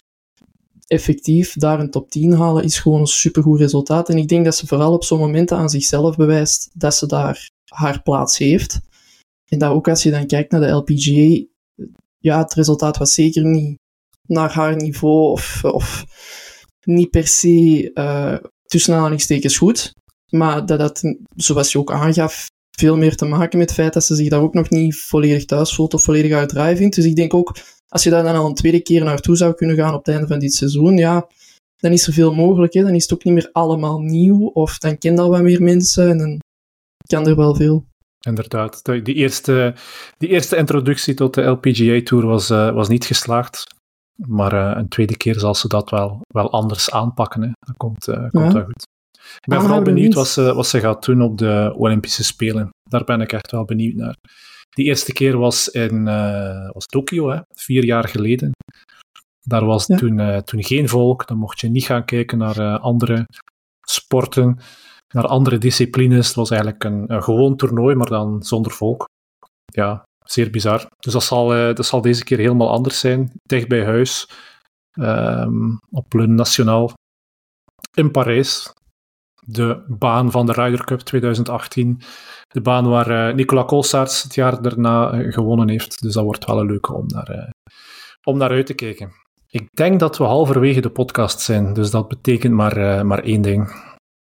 effectief daar een top tien halen is gewoon een supergoed resultaat. En ik denk dat ze vooral op zo'n momenten aan zichzelf bewijst dat ze daar haar plaats heeft. En dat ook als je dan kijkt naar de L P G A, ja, het resultaat was zeker niet naar haar niveau of, of niet per se uh, tussen aanhalingstekens goed. Maar dat had, zoals je ook aangaf, veel meer te maken met het feit dat ze zich daar ook nog niet volledig thuis voelt of volledig haar draai vindt. Dus ik denk ook, als je daar dan al een tweede keer naartoe zou kunnen gaan op het einde van dit seizoen, ja, dan is er veel mogelijk. Hè? Dan is het ook niet meer allemaal nieuw, of dan ken je al wat meer mensen en dan kan er wel veel. inderdaad. De, die, eerste, die eerste introductie tot de L P G A Tour was, uh, was niet geslaagd. Maar uh, een tweede keer zal ze dat wel, wel anders aanpakken. Hè. Dat komt, uh, komt ja. wel goed. Ik ben ah, vooral benieuwd wat ze, wat ze gaat doen op de Olympische Spelen. Daar ben ik echt wel benieuwd naar. Die eerste keer was in uh, was Tokio, hè, vier jaar geleden. Daar was ja. toen, uh, toen geen volk. Dan mocht je niet gaan kijken naar uh, andere sporten, naar andere disciplines. Het was eigenlijk een, een gewoon toernooi, maar dan zonder volk. Ja, zeer bizar. Dus dat zal, uh, dat zal deze keer helemaal anders zijn. Dicht bij huis. Um, op Le National. In Parijs. De baan van de Ryder Cup twintig achttien. De baan waar uh, Nicolas Colsaerts het jaar daarna uh, gewonnen heeft. Dus dat wordt wel een leuke om naar, uh, om naar uit te kijken. Ik denk dat we halverwege de podcast zijn. Dus dat betekent maar, uh, maar één ding.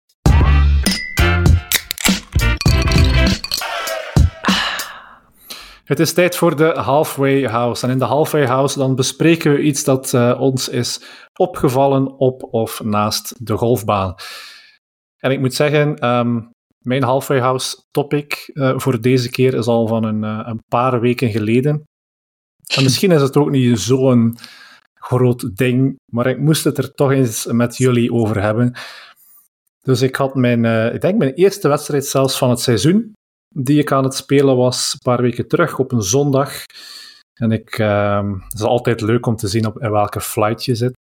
Het is tijd voor de Halfway House. En in de Halfway House dan bespreken we iets dat uh, ons is opgevallen op of naast de golfbaan. En ik moet zeggen, um, mijn Halfway House topic uh, voor deze keer is al van een, uh, een paar weken geleden. En misschien is het ook niet zo'n groot ding, maar ik moest het er toch eens met jullie over hebben. Dus ik had mijn, uh, ik denk mijn eerste wedstrijd zelfs van het seizoen, die ik aan het spelen was, een paar weken terug, op een zondag. En ik, uh, het is altijd leuk om te zien op in welke flight je zit.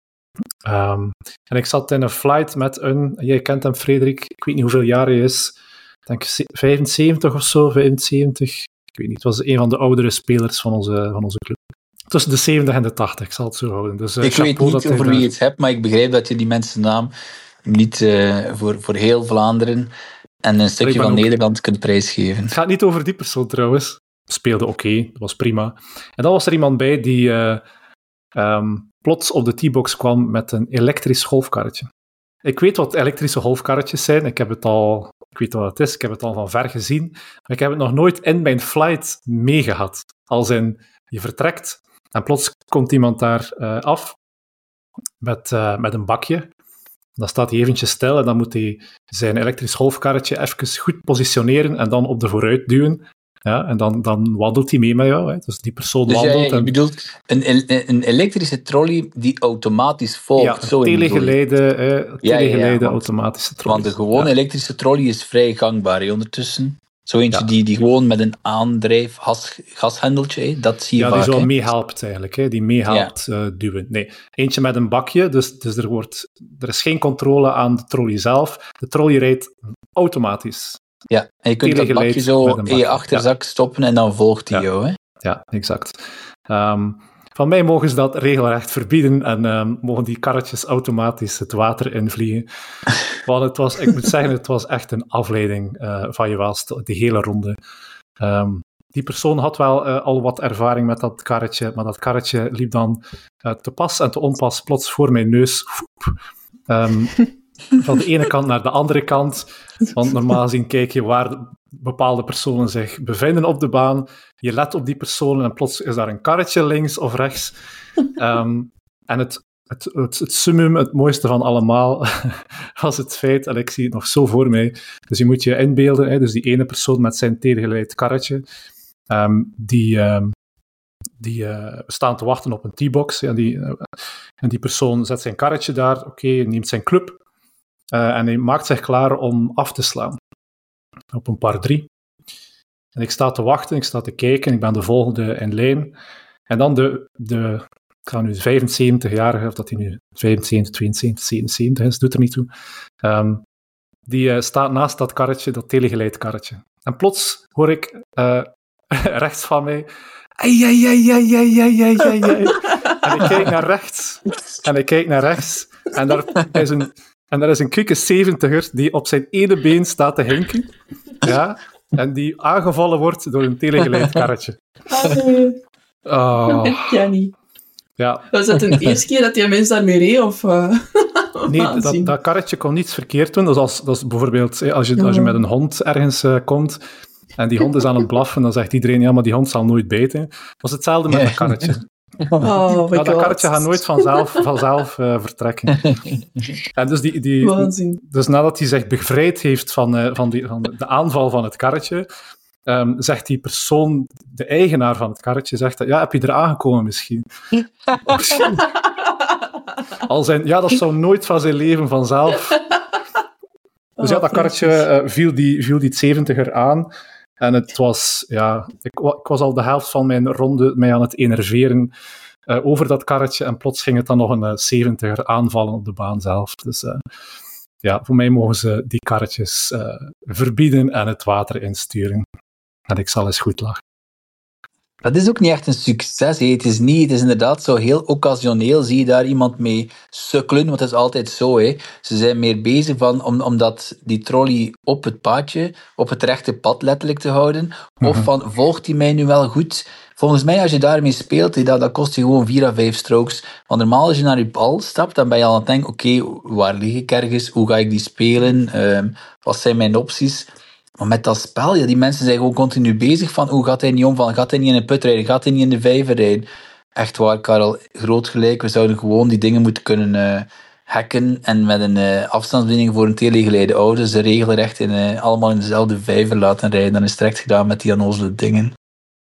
Um, en ik zat in een flight met een, jij kent hem Frederik, ik weet niet hoeveel jaar hij is, ik denk vijfenzeventig of zo, vijfenzeventig, ik weet niet, het was een van de oudere spelers van onze, van onze club. Tussen de zeventig en de tachtig, ik zal het zo houden. Dus, uh, ik weet niet over wie je het hebt, maar ik begrijp dat je die mensennaam niet uh, voor, voor heel Vlaanderen en een stukje van ook... Nederland kunt prijsgeven. Het gaat niet over die persoon trouwens. Speelde oké, okay, dat was prima. En dan was er iemand bij die uh, um, plots op de T-box kwam met een elektrisch golfkarretje. Ik weet wat elektrische golfkarretjes zijn. Ik heb het al, ik weet wat het is, ik heb het al van ver gezien. Maar ik heb het nog nooit in mijn flight meegehad. Als in, je vertrekt en plots komt iemand daar uh, af met, uh, met een bakje. Dan staat hij eventjes stil en dan moet hij zijn elektrisch golfkarretje even goed positioneren en dan op de vooruit duwen. Ja, en dan, dan wandelt hij mee met jou. Hè. Dus die persoon dus wandelt. Ja, je en... bedoelt een, een elektrische trolley die automatisch volgt. Ja, een telegeleide, eh, telegeleide ja, ja, automatische trolley. Want de gewone ja. elektrische trolley is vrij gangbaar hè, ondertussen. Zo eentje ja. die, die gewoon met een aandrijf gas, gashendeltje, hè, dat zie je ja, vaak. Ja, die zo hè. meehelpt eigenlijk, hè, die meehelpt ja. uh, duwen. Nee, eentje met een bakje, dus, dus er, wordt, er is geen controle aan de trolley zelf. De trolley rijdt automatisch. Ja, en je kunt dat bakje zo in je achterzak ja. stoppen en dan volgt hij ja. jou. Hè? Ja, exact. Um, van mij mogen ze dat regelrecht verbieden en um, mogen die karretjes automatisch het water invliegen. Want het was, ik moet zeggen, het was echt een afleiding uh, van je welste, de hele ronde. Um, die persoon had wel uh, al wat ervaring met dat karretje, maar dat karretje liep dan uh, te pas en te onpas plots voor mijn neus. Um, van de ene kant naar de andere kant. Want normaal gezien kijk je waar bepaalde personen zich bevinden op de baan. Je let op die personen en plots is daar een karretje links of rechts. Um, en het, het, het, het summum, het mooiste van allemaal, was het feit, en ik zie het nog zo voor mij, dus je moet je inbeelden, hè, dus die ene persoon met zijn telegeleid karretje, um, die... Um, Die uh, staan te wachten op een T-box. En die, uh, en die persoon zet zijn karretje daar, oké, okay, neemt zijn club uh, en hij maakt zich klaar om af te slaan. Op een par drie. En ik sta te wachten, ik sta te kijken, ik ben de volgende in lijn. En dan de, de ik ga nu vijfenzeventig-jarige, of dat hij nu vijfenzeventig, tweeënzeventig, zevenenzeventig is, doet er niet toe. Um, die uh, staat naast dat karretje, dat telegeleid karretje. En plots hoor ik uh, rechts van mij... Ai, ai, ai, ai, ai, ai, ai, ai, ai. En ik kijk naar rechts. En ik kijk naar rechts. En daar is een, en daar is een kwikke zeventiger die op zijn ene been staat te hinken. Ja. En die aangevallen wordt door een telegeleid karretje. Oh. Ja, niet. Ja. Was dat de eerste keer dat die mensen daarmee reed? Of, uh, nee, dat, dat karretje kon niets verkeerd doen. Dus als, dat is bijvoorbeeld als je, als je met een hond ergens uh, komt... En die hond is aan het blaffen, dan zegt iedereen, ja, maar die hond zal nooit bijten. Dat was hetzelfde met dat karretje. Oh, ja, dat karretje gaat nooit vanzelf, vanzelf uh, vertrekken. En dus, die, die, dus nadat hij zich bevrijd heeft van, uh, van, die, van de aanval van het karretje, um, zegt die persoon, de eigenaar van het karretje, zegt dat, ja, heb je er aangekomen misschien? Al zijn, ja, dat zou nooit van zijn leven vanzelf. Dus ja, dat karretje uh, viel, die, viel die zeventiger aan. En het was, ja, ik, ik was al de helft van mijn ronde mij aan het enerveren uh, over dat karretje. En plots ging het dan nog een uh, zeventiger aanvallen op de baan zelf. Dus uh, ja, voor mij mogen ze die karretjes uh, verbieden en het water insturen. En ik zal eens goed lachen. Dat is ook niet echt een succes. Hè. Het is niet, het is inderdaad zo heel occasioneel zie je daar iemand mee sukkelen, want dat is altijd zo. Hè. Ze zijn meer bezig van, om, omdat die trolley op het paadje, op het rechte pad letterlijk te houden, mm-hmm. Of van, volgt die mij nu wel goed? Volgens mij, als je daarmee speelt, dat, dat kost je gewoon vier à vijf strokes. Want normaal, als je naar je bal stapt, dan ben je aan het denken, oké, okay, waar lig ik ergens? Hoe ga ik die spelen? Um, wat zijn mijn opties? Maar met dat spel, ja, die mensen zijn gewoon continu bezig van hoe gaat hij niet omvallen? Gaat hij niet in een put rijden? Gaat hij niet in de vijver rijden? Echt waar, Karel, groot gelijk. We zouden gewoon die dingen moeten kunnen uh, hacken en met een uh, afstandsbediening voor een telegeleide auto ze regelrecht in, uh, allemaal in dezelfde vijver laten rijden. Dan is het direct gedaan met die annozele dingen.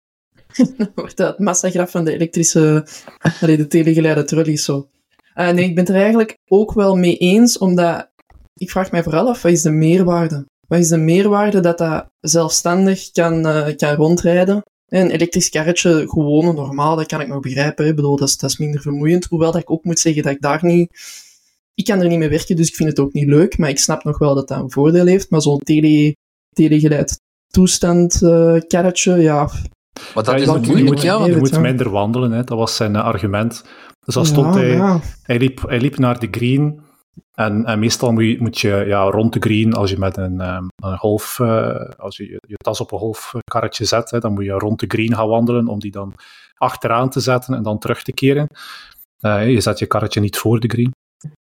Wordt dat het massagraf van de elektrische, allee, de telegeleide trolleys zo. Uh, nee, ik ben het er eigenlijk ook wel mee eens, omdat ik vraag mij vooral af, wat is de meerwaarde? Wat is de meerwaarde dat dat zelfstandig kan, uh, kan rondrijden? Een elektrisch karretje, gewoon normaal, dat kan ik nog begrijpen. Hè. Ik bedoel, dat is, dat is minder vermoeiend. Hoewel dat ik ook moet zeggen dat ik daar niet... Ik kan er niet mee werken, dus ik vind het ook niet leuk. Maar ik snap nog wel dat dat een voordeel heeft. Maar zo'n tele, telegeleid toestand uh, karretje, ja... Maar dat ja, is je, ook moet, moeilijk, je, moet, ja. je moet minder wandelen, hè. Dat was zijn uh, argument. Dus dan stond ja, hij... Ja. Hij liep, hij liep naar de green... En, en meestal moet je, moet je ja, rond de green, als je met een, um, een golf, uh, als je je tas op een golfkarretje zet, hè, dan moet je rond de green gaan wandelen om die dan achteraan te zetten en dan terug te keren. Uh, je zet je karretje niet voor de green.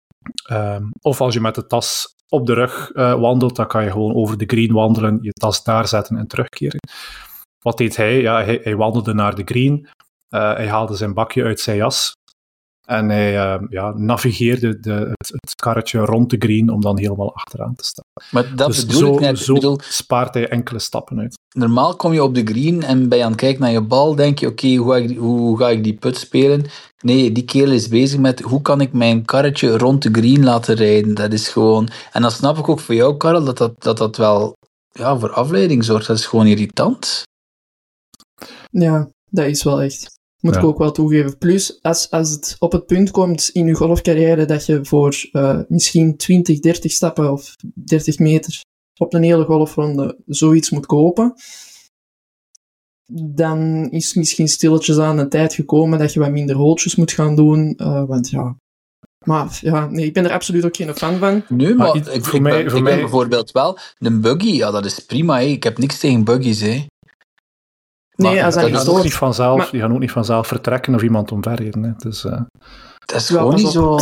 Um, of als je met de tas op de rug uh, wandelt, dan kan je gewoon over de green wandelen, je tas daar zetten en terugkeren. Wat deed hij? Ja, hij, hij wandelde naar de green, uh, hij haalde zijn bakje uit zijn jas. En hij uh, ja, navigeerde de, het, het karretje rond de green om dan helemaal achteraan te staan. Maar dat dus bedoel zo, ik net. zo bedoel, spaart hij enkele stappen uit. Normaal kom je op de green en ben je aan het kijken naar je bal, denk je, oké, okay, hoe, ga ik, hoe ga ik die put spelen? Nee, die kerel is bezig met, hoe kan ik mijn karretje rond de green laten rijden? Dat is gewoon... En dan snap ik ook voor jou, Karel, dat dat, dat, dat wel ja, voor afleiding zorgt. Dat is gewoon irritant. Ja, dat is wel echt... Moet ja. ik ook wel toegeven. Plus, als, als het op het punt komt in je golfcarrière dat je voor uh, misschien twintig, dertig stappen of dertig meter op een hele golfronde zoiets moet kopen, dan is misschien stilletjes aan de tijd gekomen dat je wat minder holtjes moet gaan doen. Uh, want ja... Maar ja, nee, ik ben er absoluut ook geen fan van. Nee, maar, maar ik, ik, voor ik, mij, ben, voor ik mij... ben bijvoorbeeld wel... Een buggy, ja, dat is prima. Hè. Ik heb niks tegen buggies, hè. Nee, als die, gaan ook niet vanzelf, maar... die gaan ook niet vanzelf vertrekken of iemand omverrijden. Hè. Dus, uh... Dat is gewoon niet zo...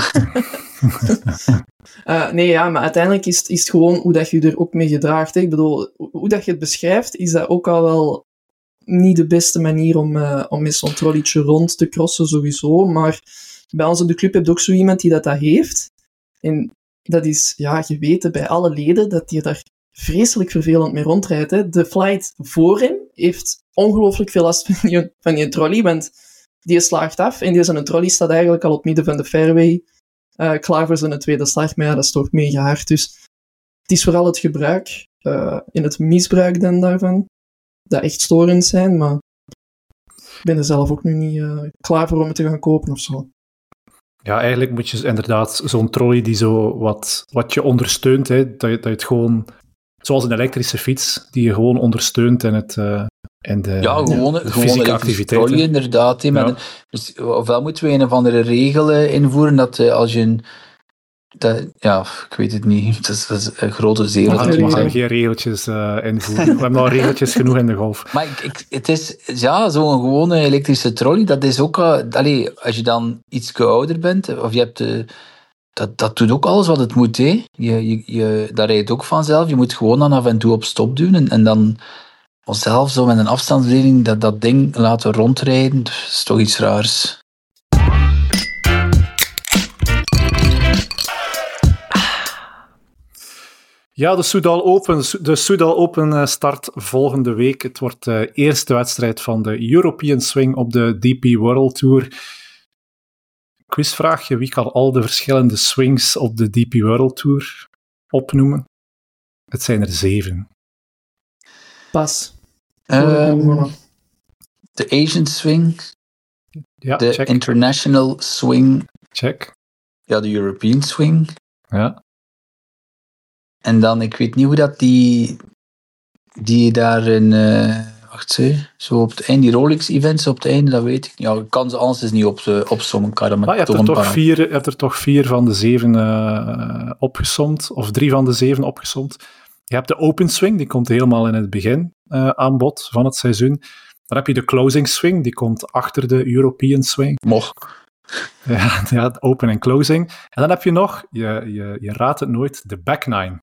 uh, nee, ja, maar uiteindelijk is het, is het gewoon hoe dat je er ook mee gedraagt. Hè. Ik bedoel, hoe dat je het beschrijft, is dat ook al wel niet de beste manier om, uh, om met zo'n trolleytje rond te crossen, sowieso. Maar bij ons op de club heb je ook zo iemand die dat, dat heeft. En dat is, ja, geweten bij alle leden, dat die daar vreselijk vervelend mee rondrijdt. Hè. De flight voor hem heeft ongelooflijk veel last van die, van die trolley, want die slaagt af en die zijn trolley staat eigenlijk al op het midden van de fairway uh, klaar voor zijn tweede slag, maar ja, dat is toch mega hard. Dus het is vooral het gebruik uh, en het misbruik dan daarvan dat echt storend zijn, maar ik ben er zelf ook nu niet uh, klaar voor om het te gaan kopen of zo. Ja, eigenlijk moet je inderdaad zo'n trolley die zo wat, wat je ondersteunt, hè, dat, je, dat je het gewoon, zoals een elektrische fiets, die je gewoon ondersteunt in het... Uh, En de, ja, gewoon, de gewoon een trolley inderdaad. He, met ja. een, dus, ofwel moeten we een of andere regel uh, invoeren dat uh, als je een... Dat, ja, ik weet het niet. Dat is, dat is een grote zee. We gaan, we gaan geen regeltjes uh, invoeren. We hebben al regeltjes genoeg in de golf. Maar ik, ik, het is... Ja, zo'n gewone elektrische trolley, dat is ook... Uh, allee, als je dan iets ouder bent, of je hebt... Uh, dat, dat doet ook alles wat het moet, hè. Je, je, je, dat rijdt ook vanzelf. Je moet gewoon dan af en toe op stop doen en, en dan... onszelf zo met een afstandsbediening dat, dat ding laten rondrijden. Dat is toch iets raars. Ja, de Soudal Open, de Soudal Open start volgende week. Het wordt de eerste wedstrijd van de European Swing op de D P World Tour. Quizvraagje, wie kan al de verschillende swings op de D P World Tour opnoemen? Het zijn er zeven. Pas. Um, de Asian Swing. Ja, de check. International Swing. Check. Ja, de European Swing. Ja. En dan, ik weet niet hoe dat die, die daar in, uh, wacht ze, zo op het einde, die Rolex-events op het einde, dat weet ik niet. Ja, ik kan ze anders is niet op, opzommen. Kan maar ah, je, hebt er toch vier, je hebt er toch vier van de zeven uh, opgesomd, of drie van de zeven opgesomd. Je hebt de Open Swing, die komt helemaal in het begin uh, aan bod van het seizoen. Dan heb je de Closing Swing, die komt achter de European Swing. Mocht. Ja, ja, Open en Closing. En dan heb je nog, je, je, je raadt het nooit, de Back Nine.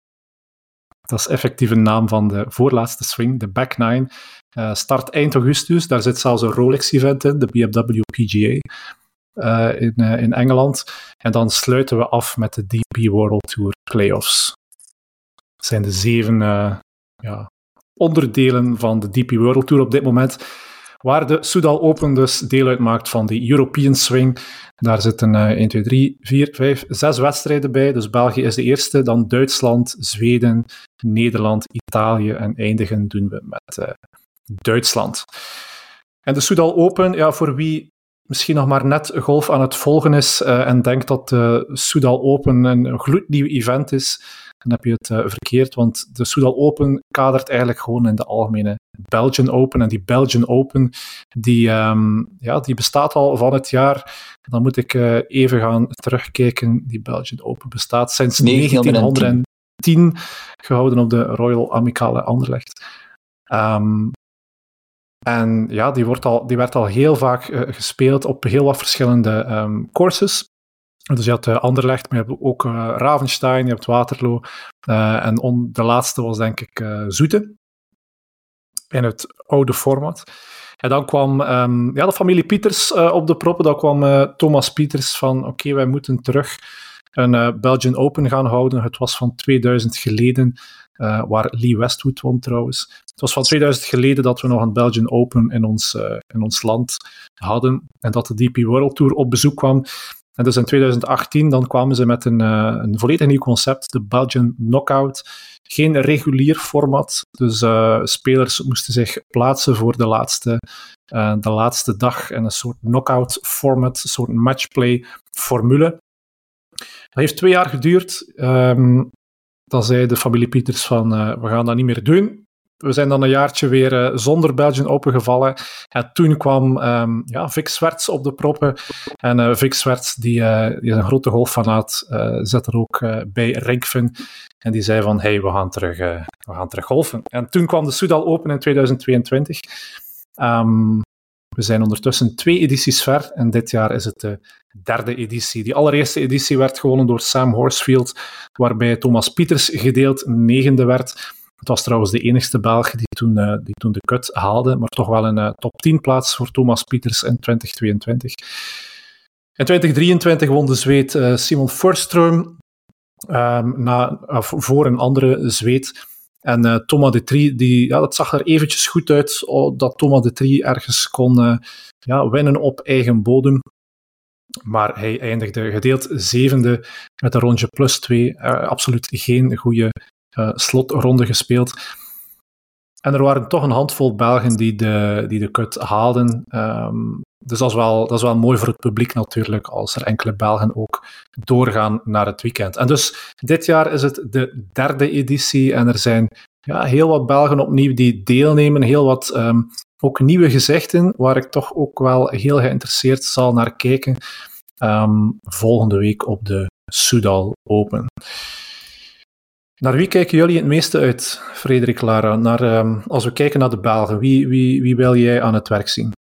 Dat is effectief een naam van de voorlaatste swing, de Back Nine. Uh, start eind augustus, daar zit zelfs een Rolex-event in, de B M W P G A uh, in, uh, in Engeland. En dan sluiten we af met de D P World Tour Playoffs. Dat zijn de zeven uh, ja, onderdelen van de D P World Tour op dit moment, waar de Soudal Open dus deel uitmaakt van de European Swing. Daar zitten uh, één, twee, drie, vier, vijf, zes wedstrijden bij. Dus België is de eerste, dan Duitsland, Zweden, Nederland, Italië en eindigen doen we met uh, Duitsland. En de Soudal Open, ja, voor wie misschien nog maar net golf aan het volgen is uh, en denkt dat de Soudal Open een gloednieuw event is, dan heb je het uh, verkeerd, want de Soudal Open kadert eigenlijk gewoon in de algemene Belgian Open. En die Belgian Open, die, um, ja, die bestaat al van het jaar. Dan moet ik uh, even gaan terugkijken. Die Belgian Open bestaat sinds negentienhonderdtien, gehouden op de Royal Amicale Anderlecht. Um, en ja, die, wordt al, die werd al heel vaak uh, gespeeld op heel wat verschillende um, courses. Dus je had uh, Anderlecht, maar je hebt ook uh, Ravenstein, je hebt Waterloo. Uh, en on, de laatste was denk ik uh, Zoete. In het oude format. En dan kwam um, ja, de familie Pieters uh, op de proppen. Dan kwam uh, Thomas Pieters van oké, okay, wij moeten terug een uh, Belgian Open gaan houden. Het was van tweeduizend geleden, uh, waar Lee Westwood won trouwens. Het was van tweeduizend geleden dat we nog een Belgian Open in ons, uh, in ons land hadden. En dat de D P World Tour op bezoek kwam. En dus in tweeduizend achttien dan kwamen ze met een, uh, een volledig nieuw concept, de Belgian Knockout. Geen regulier format, dus uh, spelers moesten zich plaatsen voor de laatste, uh, de laatste dag en een soort knockout format, een soort matchplay formule. Dat heeft twee jaar geduurd. Um, dan zei de familie Pieters van, uh, we gaan dat niet meer doen. We zijn dan een jaartje weer uh, zonder Belgian Open gevallen. En toen kwam um, ja, Vic Swerts op de proppen. En uh, Vic Swerts, die, uh, die is een grote golffanaat, uh, zit er ook uh, bij Rinkven. En die zei van, hey, we gaan terug, uh, we gaan terug golfen. En toen kwam de Soudal Open in tweeduizend tweeëntwintig. Um, we zijn ondertussen twee edities ver. En dit jaar is het de derde editie. Die allereerste editie werd gewonnen door Sam Horsfield, waarbij Thomas Pieters gedeeld negende werd. Het was trouwens de enigste Belg die toen, uh, die toen de cut haalde, maar toch wel een uh, top tien plaats voor Thomas Pieters in twintig tweeëntwintig. In twintig drieëntwintig won de Zweed uh, Simon Forsström um, na, uh, voor een andere Zweed. En uh, Thomas de Trie, die, ja, dat zag er eventjes goed uit, oh, dat Thomas de Trie ergens kon uh, ja, winnen op eigen bodem. Maar hij eindigde gedeeld zevende met een rondje plus twee. Uh, absoluut geen goede Uh, slotronde gespeeld. En er waren toch een handvol Belgen die de, die de cut haalden. Um, dus dat is, wel, dat is wel mooi voor het publiek natuurlijk, als er enkele Belgen ook doorgaan naar het weekend. En dus dit jaar is het de derde editie en er zijn ja, heel wat Belgen opnieuw die deelnemen, heel wat um, ook nieuwe gezichten, waar ik toch ook wel heel geïnteresseerd zal naar kijken um, volgende week op de Soudal Open. Naar wie kijken jullie het meeste uit, Frederik, Lara? Naar, um, als we kijken naar de Belgen, wie, wie, wie wil jij aan het werk zien?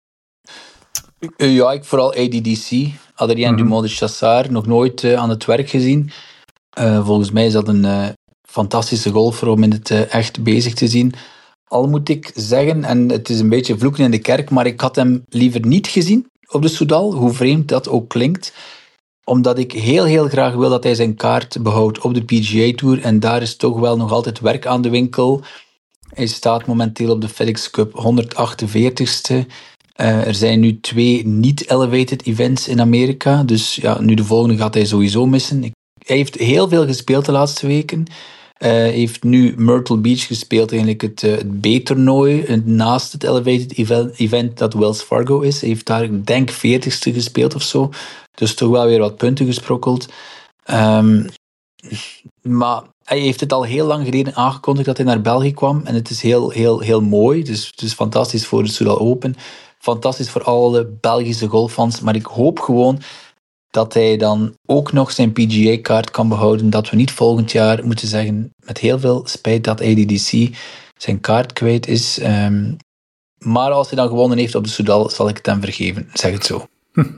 Uh, ja, ik vooral A D D C, Adrien mm-hmm. Dumont de Chassard, nog nooit uh, aan het werk gezien. Uh, volgens mij is dat een uh, fantastische golfer om in het uh, echt bezig te zien. Al moet ik zeggen, en het is een beetje vloeken in de kerk, maar ik had hem liever niet gezien op de Soudal, hoe vreemd dat ook klinkt. Omdat ik heel, heel graag wil dat hij zijn kaart behoudt op de P G A Tour. En daar is toch wel nog altijd werk aan de winkel. Hij staat momenteel op de FedEx Cup honderdachtenveertigste. Uh, er zijn nu twee niet-elevated events in Amerika. Dus ja, nu de volgende gaat hij sowieso missen. Ik, hij heeft heel veel gespeeld de laatste weken. Hij uh, heeft nu Myrtle Beach gespeeld, eigenlijk het, uh, het B-toernooi. Naast het elevated event, event dat Wells Fargo is. Hij heeft daar, ik denk, veertigste gespeeld of zo. Dus toch wel weer wat punten gesprokkeld. Um, maar hij heeft het al heel lang geleden aangekondigd dat hij naar België kwam. En het is heel, heel, heel mooi. Dus het is fantastisch voor de Soudal Open. Fantastisch voor alle Belgische golffans. Maar ik hoop gewoon dat hij dan ook nog zijn P G A-kaart kan behouden. Dat we niet volgend jaar moeten zeggen, met heel veel spijt, dat A D D C zijn kaart kwijt is. Um, maar als hij dan gewonnen heeft op de Soudal, zal ik het hem vergeven. Zeg het zo.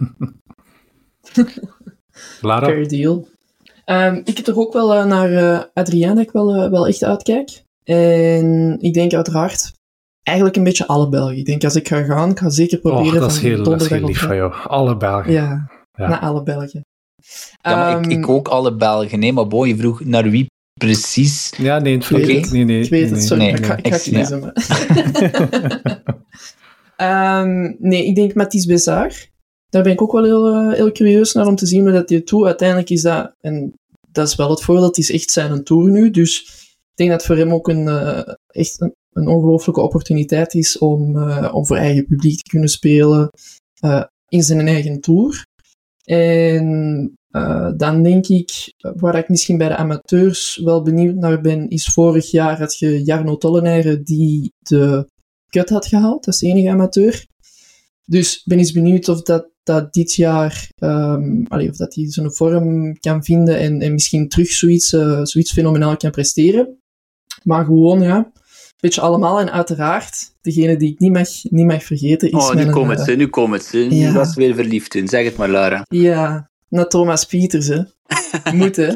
Lara? Fair deal. Um, ik heb toch ook wel uh, naar uh, Adriaan dat ik wel, uh, wel echt uitkijk. En ik denk uiteraard eigenlijk een beetje alle Belgen. Ik denk als ik ga gaan, ik ga zeker proberen... Oh, dat is van heel, dat is heel lief van jou. Alle Belgen. Ja, ja. naar alle Belgen. Ja, maar um, ik, ik ook alle Belgen. Nee, maar boy, je vroeg naar wie precies. Ja, nee, het okay. het. Nee, nee, ik weet nee, het, sorry. Nee, ik ga, ik ga ik, kiezen. ja. um, nee, ik denk Mathys Bézard. Daar ben ik ook wel heel, uh, heel curieus naar om te zien hoe dat die toe. Uiteindelijk is dat, en dat is wel het voordeel, het is echt zijn tour nu. Dus ik denk dat voor hem ook een, uh, echt een, een ongelooflijke opportuniteit is om, uh, om voor eigen publiek te kunnen spelen uh, in zijn eigen tour. En uh, dan denk ik, waar ik misschien bij de amateurs wel benieuwd naar ben, is vorig jaar had je Jarno Tollenaire die de cut had gehaald, dat is de enige amateur. Dus ben eens benieuwd of dat, dat dit jaar, um, allee, of dat hij zo'n vorm kan vinden en, en misschien terug zoiets, uh, zoiets fenomenaal kan presteren. Maar gewoon, ja, een beetje allemaal. En uiteraard, degene die ik niet mag, niet mag vergeten is... Oh, nu komt het, uh, nu komt het. Nu ja. was weer verliefd in. Zeg het maar, Lara. Ja, naar Thomas Pieters, hè. Moet, hè.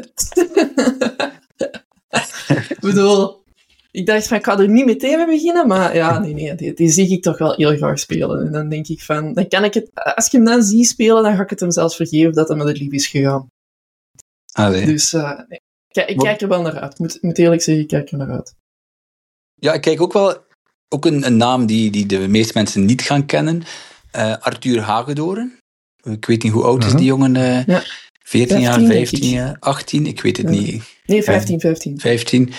Ik bedoel... Ik dacht van, ik ga er niet meteen mee beginnen, maar ja, nee, nee, die, die zie ik toch wel heel graag spelen. En dan denk ik van, dan kan ik het, als ik hem dan zie spelen, dan ga ik het hem zelfs vergeven dat hij met het lief is gegaan. Allee. Dus, uh, nee. Kijk, ik maar, kijk er wel naar uit. Ik moet, moet eerlijk zeggen, ik kijk er naar uit. Ja, ik kijk ook wel, ook een, een naam die, die de meeste mensen niet gaan kennen. Uh, Arthur Hagedoren. Ik weet niet hoe oud uh-huh. is die jongen. Uh, ja. veertien jaar, vijftien jaar, achttien, ik weet het ja. niet. Nee, vijftien, vijftien. vijftien.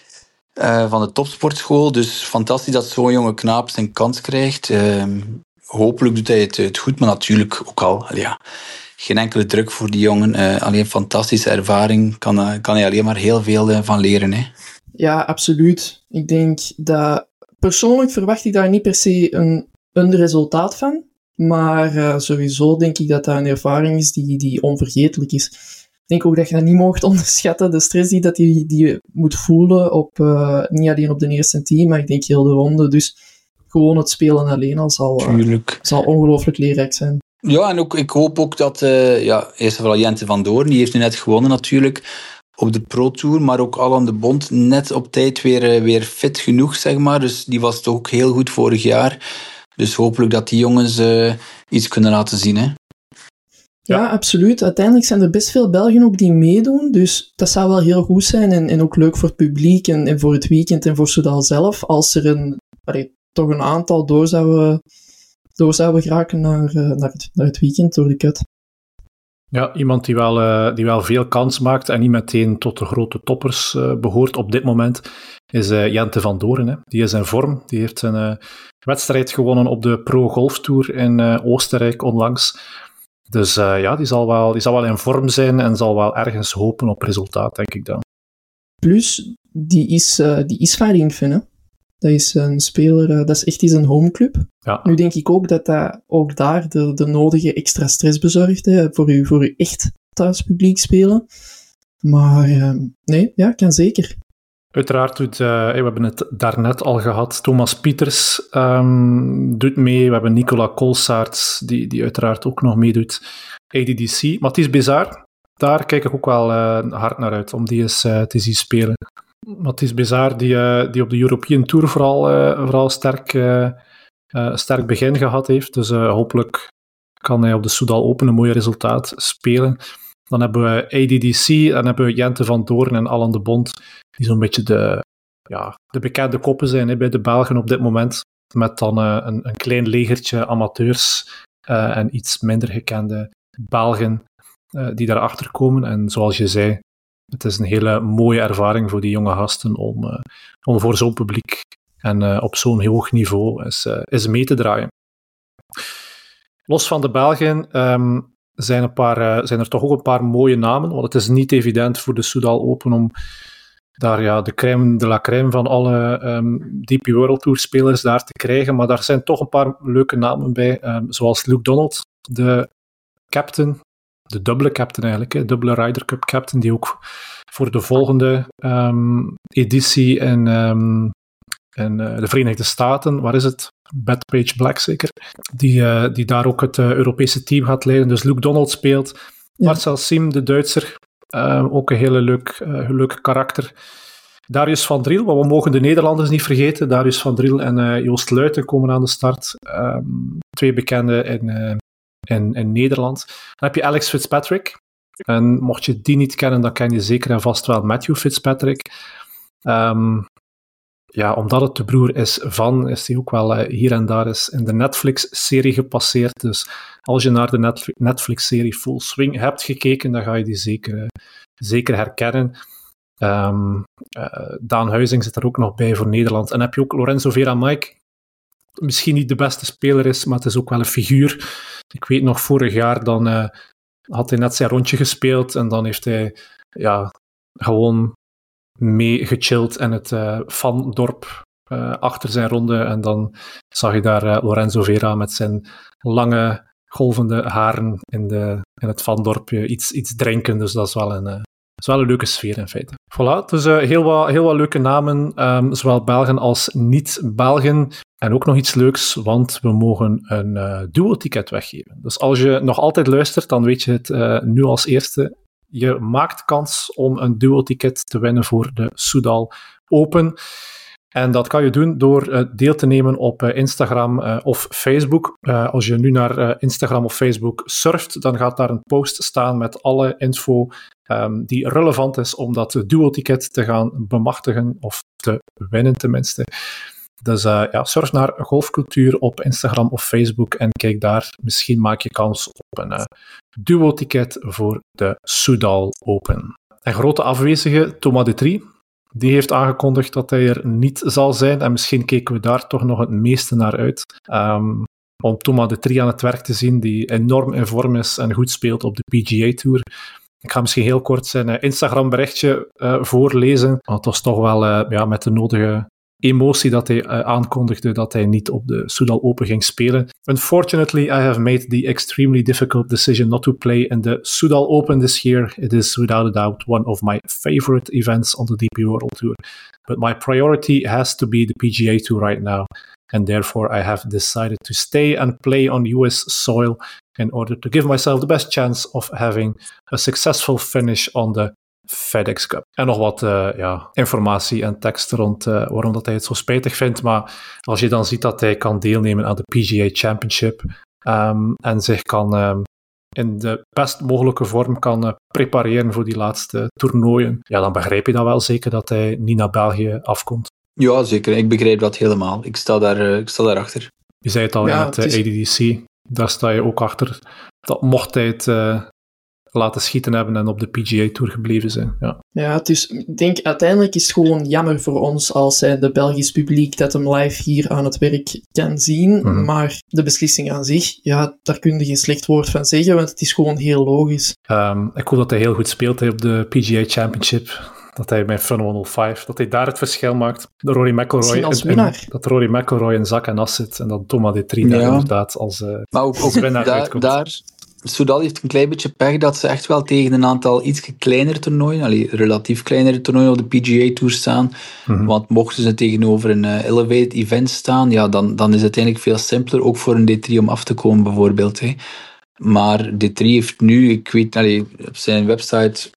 Uh, van de topsportschool, dus fantastisch dat zo'n jonge knaap zijn kans krijgt. Uh, hopelijk doet hij het, het goed, maar natuurlijk ook al, ja, geen enkele druk voor die jongen. Uh, alleen fantastische ervaring, kan, uh, kan hij alleen maar heel veel uh, van leren. Hè. Ja, absoluut. Ik denk dat, persoonlijk verwacht ik daar niet per se een, een resultaat van, maar uh, sowieso denk ik dat dat een ervaring is die, die onvergetelijk is. Ik denk ook dat je dat niet mocht onderschatten, de stress die, dat die, die je moet voelen, op, uh, niet alleen op de eerste tien, maar ik denk heel de ronde. Dus gewoon het spelen alleen al zal, uh, zal ongelooflijk leerrijk zijn. Ja, en ook, ik hoop ook dat, uh, ja, eerst en vooral Jente van Doorn, die heeft nu net gewonnen natuurlijk, op de Pro Tour, maar ook al aan de Bond net op tijd weer, uh, weer fit genoeg, zeg maar. Dus die was toch ook heel goed vorig jaar. Dus hopelijk dat die jongens uh, iets kunnen laten zien, hè. Ja, ja, absoluut. Uiteindelijk zijn er best veel Belgen ook die meedoen, dus dat zou wel heel goed zijn en, en ook leuk voor het publiek en, en voor het weekend en voor Soudal zelf, als er een, allee, toch een aantal door zouden, door zouden geraken naar, uh, naar, het, naar het weekend door de cut. Ja, iemand die wel, uh, die wel veel kans maakt en niet meteen tot de grote toppers uh, behoort op dit moment, is uh, Jente van Doorn. Hè. Die is in vorm. Die heeft een uh, wedstrijd gewonnen op de Pro Golf Tour in uh, Oostenrijk onlangs. Dus uh, ja, die zal, wel, die zal wel in vorm zijn en zal wel ergens hopen op resultaat, denk ik dan. Plus, die is, uh, die is van Ringfen, hè. Dat is een speler, uh, dat is echt een homeclub. Ja. Nu denk ik ook dat dat ook daar de, de nodige extra stress bezorgt, hè, voor u, voor u echt thuispubliek spelen. Maar uh, nee, ja, kan zeker. Uiteraard doet, uh, we hebben het daarnet al gehad, Thomas Pieters um, doet mee. We hebben Nicolas Colsaerts, die, die uiteraard ook nog meedoet. A D D C. Mathys Bézard, daar kijk ik ook wel uh, hard naar uit, om die eens uh, te zien spelen. Maar het is bizar, die, uh, die op de European Tour vooral, uh, vooral sterk, uh, uh, sterk begin gehad heeft. Dus uh, hopelijk kan hij op de Soudal Open een mooi resultaat spelen. Dan hebben we A D D C, dan hebben we Jente van Doorn en Allan de Bond, die zo'n beetje de, ja, de bekende koppen zijn hè, bij de Belgen op dit moment. Met dan uh, een, een klein legertje amateurs uh, en iets minder gekende Belgen uh, die daarachter komen. En zoals je zei, het is een hele mooie ervaring voor die jonge gasten om, uh, om voor zo'n publiek en uh, op zo'n hoog niveau is, uh, is mee te draaien. Los van de Belgen um, zijn, een paar, uh, zijn er toch ook een paar mooie namen, want het is niet evident voor de Soudal Open om daar ja, de crème de la crème van alle um, D P World Tour spelers daar te krijgen, maar daar zijn toch een paar leuke namen bij, um, zoals Luke Donald, de captain, de dubbele captain eigenlijk, hè, dubbele Ryder Cup captain, die ook voor de volgende um, editie in, um, in uh, de Verenigde Staten, waar is het? Bethpage Black zeker, die, uh, die daar ook het uh, Europese team gaat leiden. Dus Luke Donald speelt, ja. Marcel Siem, de Duitser, uh, ook een hele leuk, uh, leuk karakter. Darius van Driel, want we mogen de Nederlanders niet vergeten. Darius van Driel en uh, Joost Luiten komen aan de start. Um, twee bekenden in, uh, in, in Nederland. Dan heb je Alex Fitzpatrick. En mocht je die niet kennen, dan ken je zeker en vast wel Matthew Fitzpatrick. Um, ja, omdat het de broer is van, is hij ook wel uh, hier en daar is in de Netflix-serie gepasseerd. Dus als je naar de Net- Netflix-serie Full Swing hebt gekeken, dan ga je die zeker, uh, zeker herkennen. Um, uh, Daan Huizing zit er ook nog bij voor Nederland. En heb je ook Lorenzo Vera Mike. Misschien niet de beste speler is, maar het is ook wel een figuur. Ik weet nog, vorig jaar dan uh, had hij net zijn rondje gespeeld en dan heeft hij ja, gewoon mee gechilled in het uh, fandorp uh, achter zijn ronde. En dan zag je daar uh, Lorenzo Vera met zijn lange, golvende haren in, de, in het fandorp uh, iets, iets drinken. Dus dat is wel een... Uh, Dat is wel een leuke sfeer in feite. Voilà, dus uh, heel, wat, heel wat leuke namen, um, zowel Belgen als niet-Belgen. En ook nog iets leuks, want we mogen een uh, duo-ticket weggeven. Dus als je nog altijd luistert, dan weet je het uh, nu als eerste. Je maakt kans om een duo-ticket te winnen voor de Soudal Open. En dat kan je doen door uh, deel te nemen op uh, Instagram uh, of Facebook. Uh, als je nu naar uh, Instagram of Facebook surft, dan gaat daar een post staan met alle info um, die relevant is om dat duo-ticket te gaan bemachtigen, of te winnen tenminste. Dus uh, ja, surf naar Golfcultuur op Instagram of Facebook en kijk daar. Misschien maak je kans op een uh, duo-ticket voor de Soudal Open. En grote afwezige, Thomas Detry. Die heeft aangekondigd dat hij er niet zal zijn. En misschien keken we daar toch nog het meeste naar uit. Um, om Thomas Detry aan het werk te zien, die enorm in vorm is en goed speelt op de P G A Tour. Ik ga misschien heel kort zijn uh, Instagram-berichtje uh, voorlezen. Want het was toch wel uh, ja, met de nodige emotie dat hij uh, aankondigde dat hij niet op de Soudal Open ging spelen. Unfortunately, I have made the extremely difficult decision not to play in the Soudal Open this year. It is without a doubt one of my favorite events on the D P World Tour. But my priority has to be the P G A Tour right now. And therefore I have decided to stay and play on U S soil in order to give myself the best chance of having a successful finish on the FedEx Cup. En nog wat uh, ja, informatie en tekst rond uh, waarom dat hij het zo spijtig vindt. Maar als je dan ziet dat hij kan deelnemen aan de P G A Championship um, en zich kan um, in de best mogelijke vorm kan uh, prepareren voor die laatste toernooien, ja, dan begrijp je dan wel zeker dat hij niet naar België afkomt. Ja, zeker. Ik begrijp dat helemaal. Ik sta daar, uh, ik sta daarachter. Je zei het al ja, in het, het is... A D D C. Daar sta je ook achter. Dat mocht hij het... Uh, laten schieten hebben en op de P G A Tour gebleven zijn. Ja, ja dus ik denk uiteindelijk is het gewoon jammer voor ons als zij de Belgisch publiek dat hem live hier aan het werk kan zien, mm-hmm. maar de beslissing aan zich, ja, daar kun je geen slecht woord van zeggen, want het is gewoon heel logisch. Um, ik hoop dat hij heel goed speelt hè, op de P G A Championship. Dat hij bij Fun honderdvijf, dat hij daar het verschil maakt. De Rory McIlroy, als in, in, dat Rory McIlroy in zak en as zit en dat Thomas Detry daar ja. inderdaad als, uh, maar ook, als winnaar daar, uitkomt. Daar... Soudal heeft een klein beetje pech dat ze echt wel tegen een aantal iets kleinere toernooien, allee, relatief kleinere toernooien op de P G A Tour staan. Mm-hmm. Want mochten ze tegenover een uh, elevated event staan, ja, dan, dan is het uiteindelijk veel simpeler, ook voor een Detry om af te komen bijvoorbeeld. Hè. Maar Detry heeft nu, ik weet, allee, op zijn website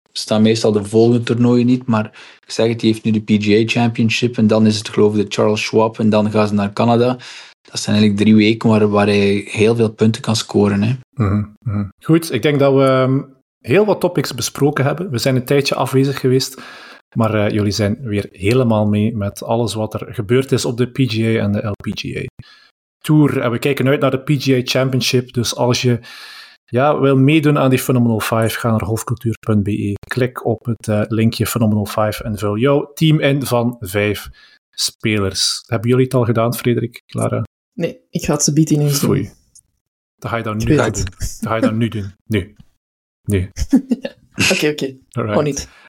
staan meestal de volgende toernooien niet, maar ik zeg het, die heeft nu de P G A Championship en dan is het geloof ik de Charles Schwab en dan gaan ze naar Canada. Dat zijn eigenlijk drie weken waar, waar hij heel veel punten kan scoren. Hè. Mm-hmm, mm-hmm. Goed, ik denk dat we um, heel wat topics besproken hebben. We zijn een tijdje afwezig geweest, maar uh, jullie zijn weer helemaal mee met alles wat er gebeurd is op de P G A en de L P G A Tour. En we kijken uit naar de P G A Championship, dus als je ja, wil meedoen aan die Phenomenal vijf, ga naar golfcultuur punt b e, klik op het uh, linkje Phenomenal vijf en vul jouw team in van vijf spelers. Hebben jullie het al gedaan, Frederik, Clara? Nee, ik ga het ze bieden ineens doen. Foei. Dat ga je dan nu gaan doen. Dat ga je dan nu doen. Nu. Nu. Oké, oké. Okay. Gewoon niet.